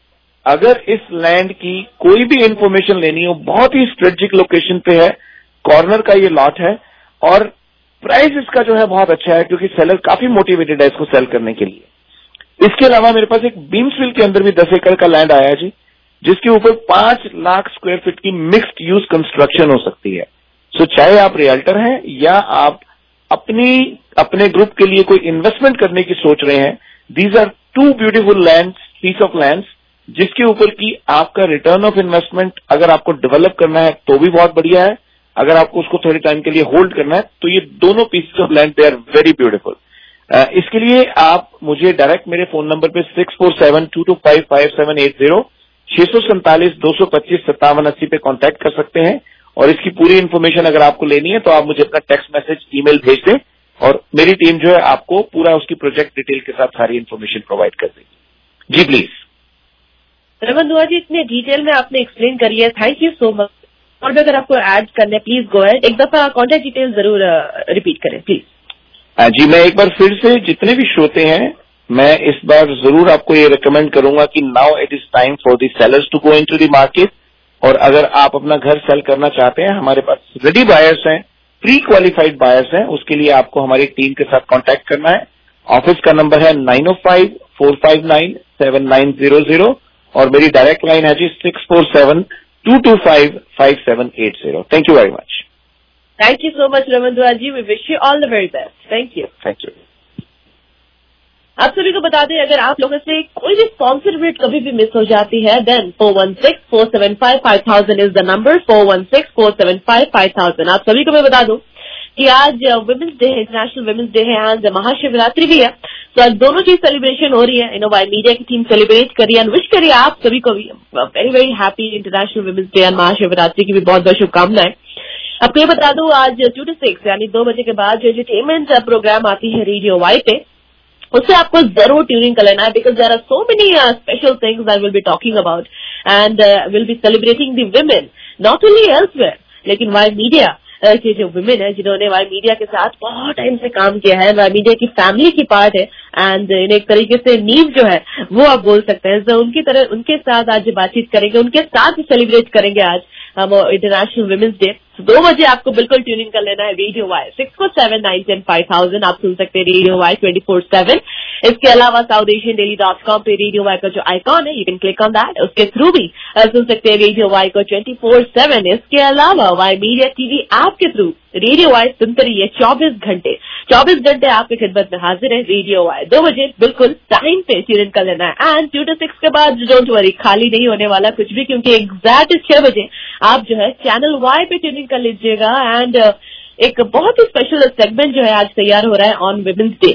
अगर इस लैंड की कोई भी इंफॉर्मेशन लेनी हो, बहुत ही स्ट्रेटेजिक लोकेशन पे है, कॉर्नर का ये लॉट है, और प्राइस इसका जो है बहुत अच्छा है, क्योंकि सेलर काफी मोटिवेटेड है इसको सेल करने के लिए। इसके अलावा मेरे पास एक बीम्सविल के अंदर भी दस एकड़ का लैंड आया जी, जिसके ऊपर पांच लाख स्क्वायर फीट की मिक्स्ड यूज कंस्ट्रक्शन हो सकती है। सो so, चाहे आप रियल्टर हैं या आप अपनी अपने ग्रुप के लिए कोई इन्वेस्टमेंट करने की सोच रहे हैं, these are two beautiful land piece of land, जिसके ऊपर की आपका रिटर्न ऑफ इन्वेस्टमेंट अगर आपको डेवलप करना है तो भी बहुत बढ़िया है, अगर आपको उसको थोड़े टाइम के लिए होल्ड करना है तो ये दोनों pieces of land they are very beautiful. इसके लिए आप मुझे डायरेक्ट मेरे फोन नंबर पे six four seven two two five five seven eight zero छह सौ सैंतालीस दो सौ पच्चीस सत्तावन अस्सी पे कांटेक्ट कर सकते हैं। और इसकी पूरी इन्फॉर्मेशन अगर आपको लेनी है तो आप मुझे अपना टेक्स्ट मैसेज ईमेल भेज दें, और मेरी टीम जो है आपको पूरा उसकी प्रोजेक्ट डिटेल के साथ सारी इन्फॉर्मेशन प्रोवाइड कर देगी। जी प्लीज। रमन दुआ जी, इतने डिटेल में आपने एक्सप्लेन कर लिया, थैंक यू सो मच। और भी अगर आपको ऐड करने प्लीज गो अहेड, एक दफा कॉन्टेक्ट डिटेल जरूर रिपीट करें प्लीज। जी मैं एक बार फिर से जितने भी श्रोते हैं, मैं इस बार जरूर आपको ये रिकमेंड करूंगा कि now it is time for the sellers to go into the market. और अगर आप अपना घर सेल करना चाहते हैं, हमारे पास रेडी बायर्स हैं, प्री क्वालिफाइड बायर्स हैं, उसके लिए आपको हमारी टीम के साथ कांटेक्ट करना है। ऑफिस का नंबर है नाइन ओ five four five nine seven nine zero zero, और मेरी डायरेक्ट लाइन है जी six four seven two two five five seven eight zero. Thank you very much. Thank you so much Raman Dua ji, we wish you all the very best. Thank you. Thank you. आप सभी को बता दें, अगर आप लोगों से कोई भी स्पॉन्सर वीट कभी भी मिस हो जाती है, then four one six four seven five five thousand is the number, four one six four seven five five thousand. आप सभी को मैं बता दूं कि आज वुमेन्स डे है, इंटरनेशनल वुमेन्स डे है, आज महाशिवरात्रि भी है। तो आज दोनों चीज सेलिब्रेशन हो रही है। यू नो वाई मीडिया की टीम सेलिब्रेट करिए एंड विश करिए आप सभी को भी very very happy international women's day and Mahashivratri की भी बहुत बहुत शुभकामनाएं। आपको ये बता दूं, आज टू टू सिक्स यानी दो बजे के बाद जो एंटरटेनमेंट प्रोग्राम आती है रेडियो वाई पे, उससे आपको जरूर ट्यूनिंग कर लेना है, because there are so many special things I will be talking about and will be celebrating the women not only elsewhere, लेकिन वाई मीडिया के जो वुमेन है जिन्होंने वाई मीडिया के साथ बहुत टाइम से काम किया है, वाई मीडिया की फैमिली की पार्ट है एंड एक तरीके से नींव जो है वो आप बोल सकते हैं। तो उनकी तरह उनके साथ आज बातचीत करेंगे, उनके साथ सेलिब्रेट करेंगे आज हम इंटरनेशनल वुमेन्स डे। दो बजे आपको बिल्कुल ट्यूनिंग कर लेना है radio Y six four seven nine ten five thousand. आप सुन सकते हैं radio Y twenty four seven. इसके अलावा south Asian daily dot com पे रेडियो वाई का जो आइकॉन है, you can click on that, उसके थ्रू भी सुन सकते हैं रेडियो वाई को ट्वेंटी फोर सेवन। इसके अलावा वाई मीडिया टीवी ऐप के थ्रू रेडियो वाई सुनते रहिए चौबीस घंटे चौबीस घंटे आपकी खिदमत में हाजिर है रेडियो वाई। दो बजे बिल्कुल टाइम पे ट्यून कर लेना है एंड टू टू सिक्स के बाद डोंट वरी, खाली नहीं होने वाला कुछ भी, क्योंकि एग्जैक्ट छह बजे आप जो है चैनल वाई पे ट्यूनिंग कर लीजिएगा एंड एक बहुत ही स्पेशल सेगमेंट जो है आज तैयार हो रहा है ऑन वुमेन्स डे,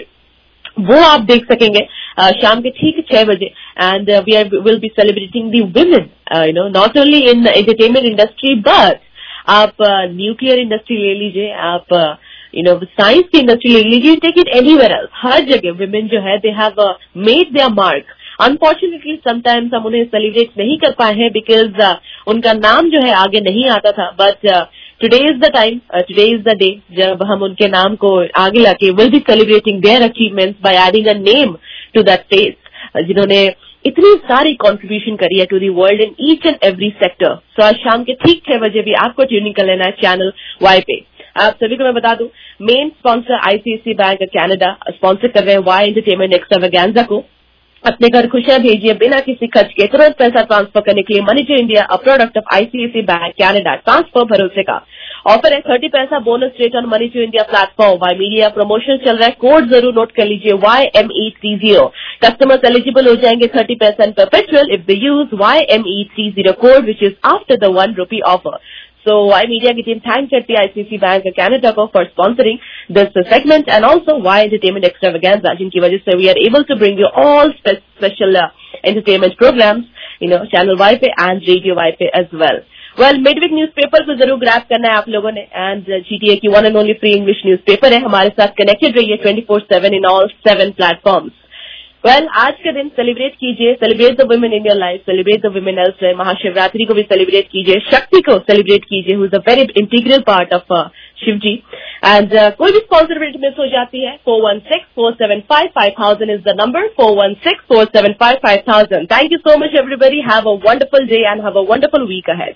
वो आप देख सकेंगे uh, शाम के ठीक छह बजे and we are will be celebrating the women you know not only in entertainment industry but आप न्यूक्लियर uh, इंडस्ट्री ले लीजिए, आप यू नो साइंस की इंडस्ट्री ले लीजिए, टेक इट एनीवेयर एल्स, हर जगह वुमेन जो है they have made their mark. Unfortunately sometimes हम उन्हें सेलिब्रेट नहीं कर पाए हैं बिकॉज uh, उनका नाम जो है आगे नहीं आता था, but today is the time, today is the day जब हम उनके नाम को आगे लाके will be celebrating their achievements by adding a name to that face, जिन्होंने इतनी सारी कंट्रीब्यूशन करी है to the world in each and every sector. So आज शाम के ठीक छह बजे भी आपको ट्यूनिंग कर लेना है चैनल वाई पे। आप सभी को मैं बता दूं, main sponsor ICICI bank Canada sponsor कर रहे हैं वाई एंटरटेनमेंट एक्स्ट्रावेगेंजा को। अपने घर खुशियां भेजिए बिना किसी खर्च के, तुरंत पैसा ट्रांसफर करने के लिए money to India, a product of ICICI bank Canada, transfer भरोसे का ऑफर है। Thirty paisa bonus rate on money to India platform. Y media promotion चल रहा है, कोड जरूर नोट कर लीजिए Y M E three zero. Customers eligible हो जाएंगे thirty percent perpetual if they use Y M E three zero code which is after the one rupee offer. So, Y media की team thank करती है ICICI bank Canada को for sponsoring this segment and also Y entertainment extravaganza, जिनकी वजह से we are able to bring you all special entertainment programmes you know channel Y पे and radio Y पे as well. Well, midweek newspaper को जरूर grab करना है आप लोगों ने एंड जीटीए की one and only free English newspaper है, हमारे साथ कनेक्टेड रहिए twenty four seven in all seven platforms. Well, आज के दिन सेलिब्रेट कीजिए, celebrate the women in your life, celebrate the women elsewhere. Mahashivratri को भी सेलिब्रेट कीजिए, शक्ति को सेलिब्रेट कीजिए, who is a very integral part of Shiv ji. And कोई भी स्पॉन्सरमेंट मिस हो जाती है, four one six four seven five five thousand is the number, four one six four seven five five thousand. Thank you so much everybody, have a wonderful day and have a wonderful week ahead.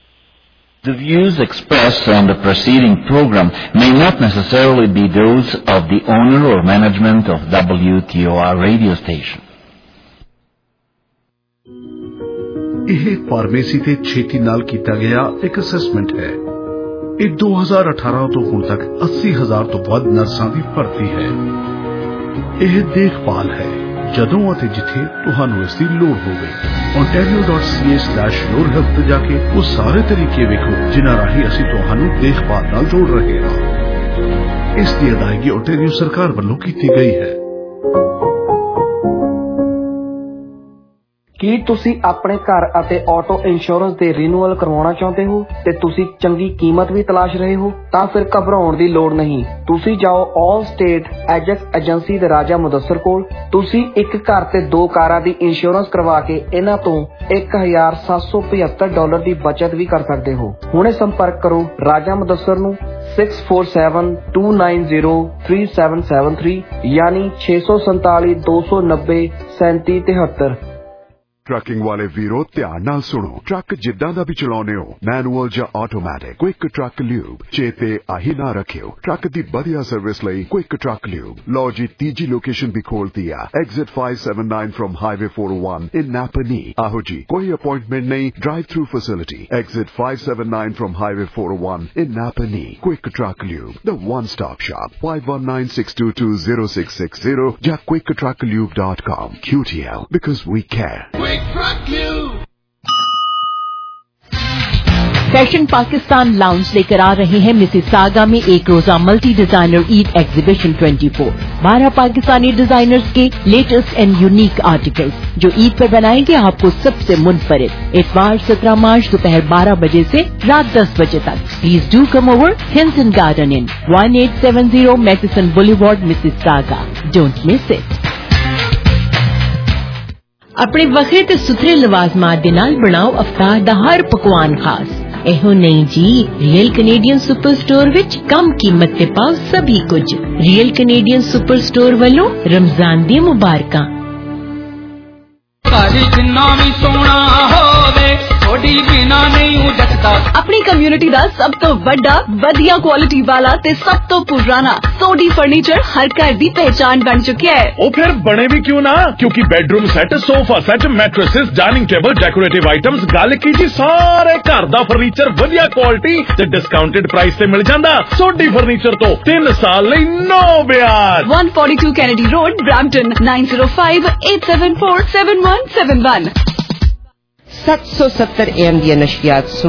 The views expressed on the preceding program may not necessarily be those of the owner or management of W T O R radio station. ਇਹ pharmacy ਤੇ ਛੇਤੀ ਨਾਲ ਕੀਤਾ ਗਿਆ ਇੱਕ assessment ਹੈ। ਇਹ ਦੋ ਹਜ਼ਾਰ ਅਠਾਰਾਂ ਤੋਂ ਹੁਣ ਤੱਕ अस्सी ਹਜ਼ਾਰ ਤੋਂ ਵੱਧ ਨਰਸਾਂ ਦੀ ਭਰਤੀ ਹੈ। ਇਹ ਦੇਖਭਾਲ ਹੈ ਜਦੋਂ ਅਤੇ ਜਿੱਥੇ ਤੁਹਾਨੂੰ ਇਸ ਦੀ ਲੋੜ ਹੋਵੇ। ontario dot c a slash your health ਤੇ ਜਾ ਕੇ ਉਹ ਸਾਰੇ ਤਰੀਕੇ ਵੇਖੋ ਜਿਨ੍ਹਾਂ ਰਾਹੀਂ ਅਸੀਂ ਤੁਹਾਨੂੰ ਦੇਖਭਾਲ ਨਾਲ ਜੋੜ ਰਹੇ ਹਾਂ। ਇਸ ਦੀ ਅਦਾਇਗੀ ontario ਸਰਕਾਰ ਵੱਲੋਂ ਕੀਤੀ ਗਈ ਹੈ। ਕੀ ਤੁਸੀਂ ਆਪਣੇ ਘਰ ਅਤੇ ਆਟੋ ਇੰਸ਼ੋਰੈਂਸ ਦੇ ਰੀਨਿਊਅਲ ਕਰਵਾਉਣਾ ਚਾਹੁੰਦੇ ਹੋ ਤੇ ਤੁਸੀਂ ਚੰਗੀ ਕੀਮਤ ਵੀ ਤਲਾਸ਼ ਰਹੇ ਹੋ ਤਾਂ ਫਿਰ ਘਬਰਾਉਣ ਦੀ ਲੋੜ ਨਹੀਂ। ਤੁਸੀਂ ਜਾਓ ਆਲ ਸਟੇਟ ਐਜੈਕਸ ਏਜੰਸੀ ਦੇ ਰਾਜਾ ਮੁਦੱਸਰ ਕੋਲ। ਤੁਸੀਂ ਇੱਕ ਘਰ ਤੇ ਦੋ ਕਾਰਾਂ ਦੀ ਇੰਸ਼ੋਰੈਂਸ ਕਰਵਾ ਕੇ ਇਹਨਾਂ ਤੋਂ ਇੱਕ ਹਜ਼ਾਰ ਸੱਤ ਸੌ ਪਝੱਤਰ ਡਾਲਰ ਦੀ ਬਚਤ ਵੀ ਕਰ ਸਕਦੇ ਹੋ। ਹੁਣੇ ਸੰਪਰਕ ਕਰੋ ਰਾਜਾ ਮੁਦੱਸਰ ਨੂੰ six four seven two nine zero three seven seven three यानी छे सौ संताली दो सौ नब्बे सैंती तिहत्तर। ट्रकिंग वाले वीरो ध्यान नाल सुनो, ट्रक जिद्दां दा भी चलाउने हो, मैनुअल या ऑटोमैटिक, क्विक ट्रक ल्यूब चेते आही ना रखियो। ट्रक दी बढ़िया सर्विस लई क्विक ट्रक ल्यूब। लो जी तीजी लोकेशन भी खोल दिया, exit five seven nine from highway four oh one in Napanee. आहो जी कोई अपॉइंटमेंट नहीं, drive through facility, exit five seven nine from highway four oh one in Napanee. Quick truck lube, the one stop shop, five one nine six two two zero six six zero या quick truck lube dot com. Q T L because we care. Fashion Pakistan lounge लेकर आ रहे हैं Mississauga में एक रोजा multi designer Eid exhibition चौबीस। बारह पाकिस्तानी डिजाइनर्स के लेटेस्ट एंड यूनिक आर्टिकल्स जो ईद पर बनाएंगे आपको सबसे मुनफरिद। इतवार सत्रह मार्च दोपहर बारह बजे से रात दस बजे तक। Please do come over Hilton Garden Inn one eight seven zero Mathieson Boulevard Mississauga. Don't miss it. अपने वखरे ते सुथरे लवाजमात दे नाल बनाओ अफ्तार दा हर पकवान खास। एहो नहीं जी, रियल कैनेडियन सुपर स्टोर विच कम कीमत ते पाओ सभी कुछ। रियल कैनेडियन सुपर स्टोर वालों रमजान दी मुबारकां। अपनी कम्युनिटी दा सब तो बड़ा वधिया क्वालिटी वाला ते सब तो पुराना सोडी फर्नीचर हर घर दी पहचान बन चुका है। ओ फिर बने भी क्यों ना, क्योंकि bedroom set, sofa set, mattresses, dining table, decorative items, गल की जी सारे घर दा फर्नीचर वधिया क्वालिटी ते डिस्काउंटेड प्राइस ते मिल जांदा। सोडी फर्नीचर तो तीन साल लई नो ब्याज। One forty two Kennedy Road, Brampton nine zero five eight seven four seven one seven one. सात सौ सत्तर एम दी नशियात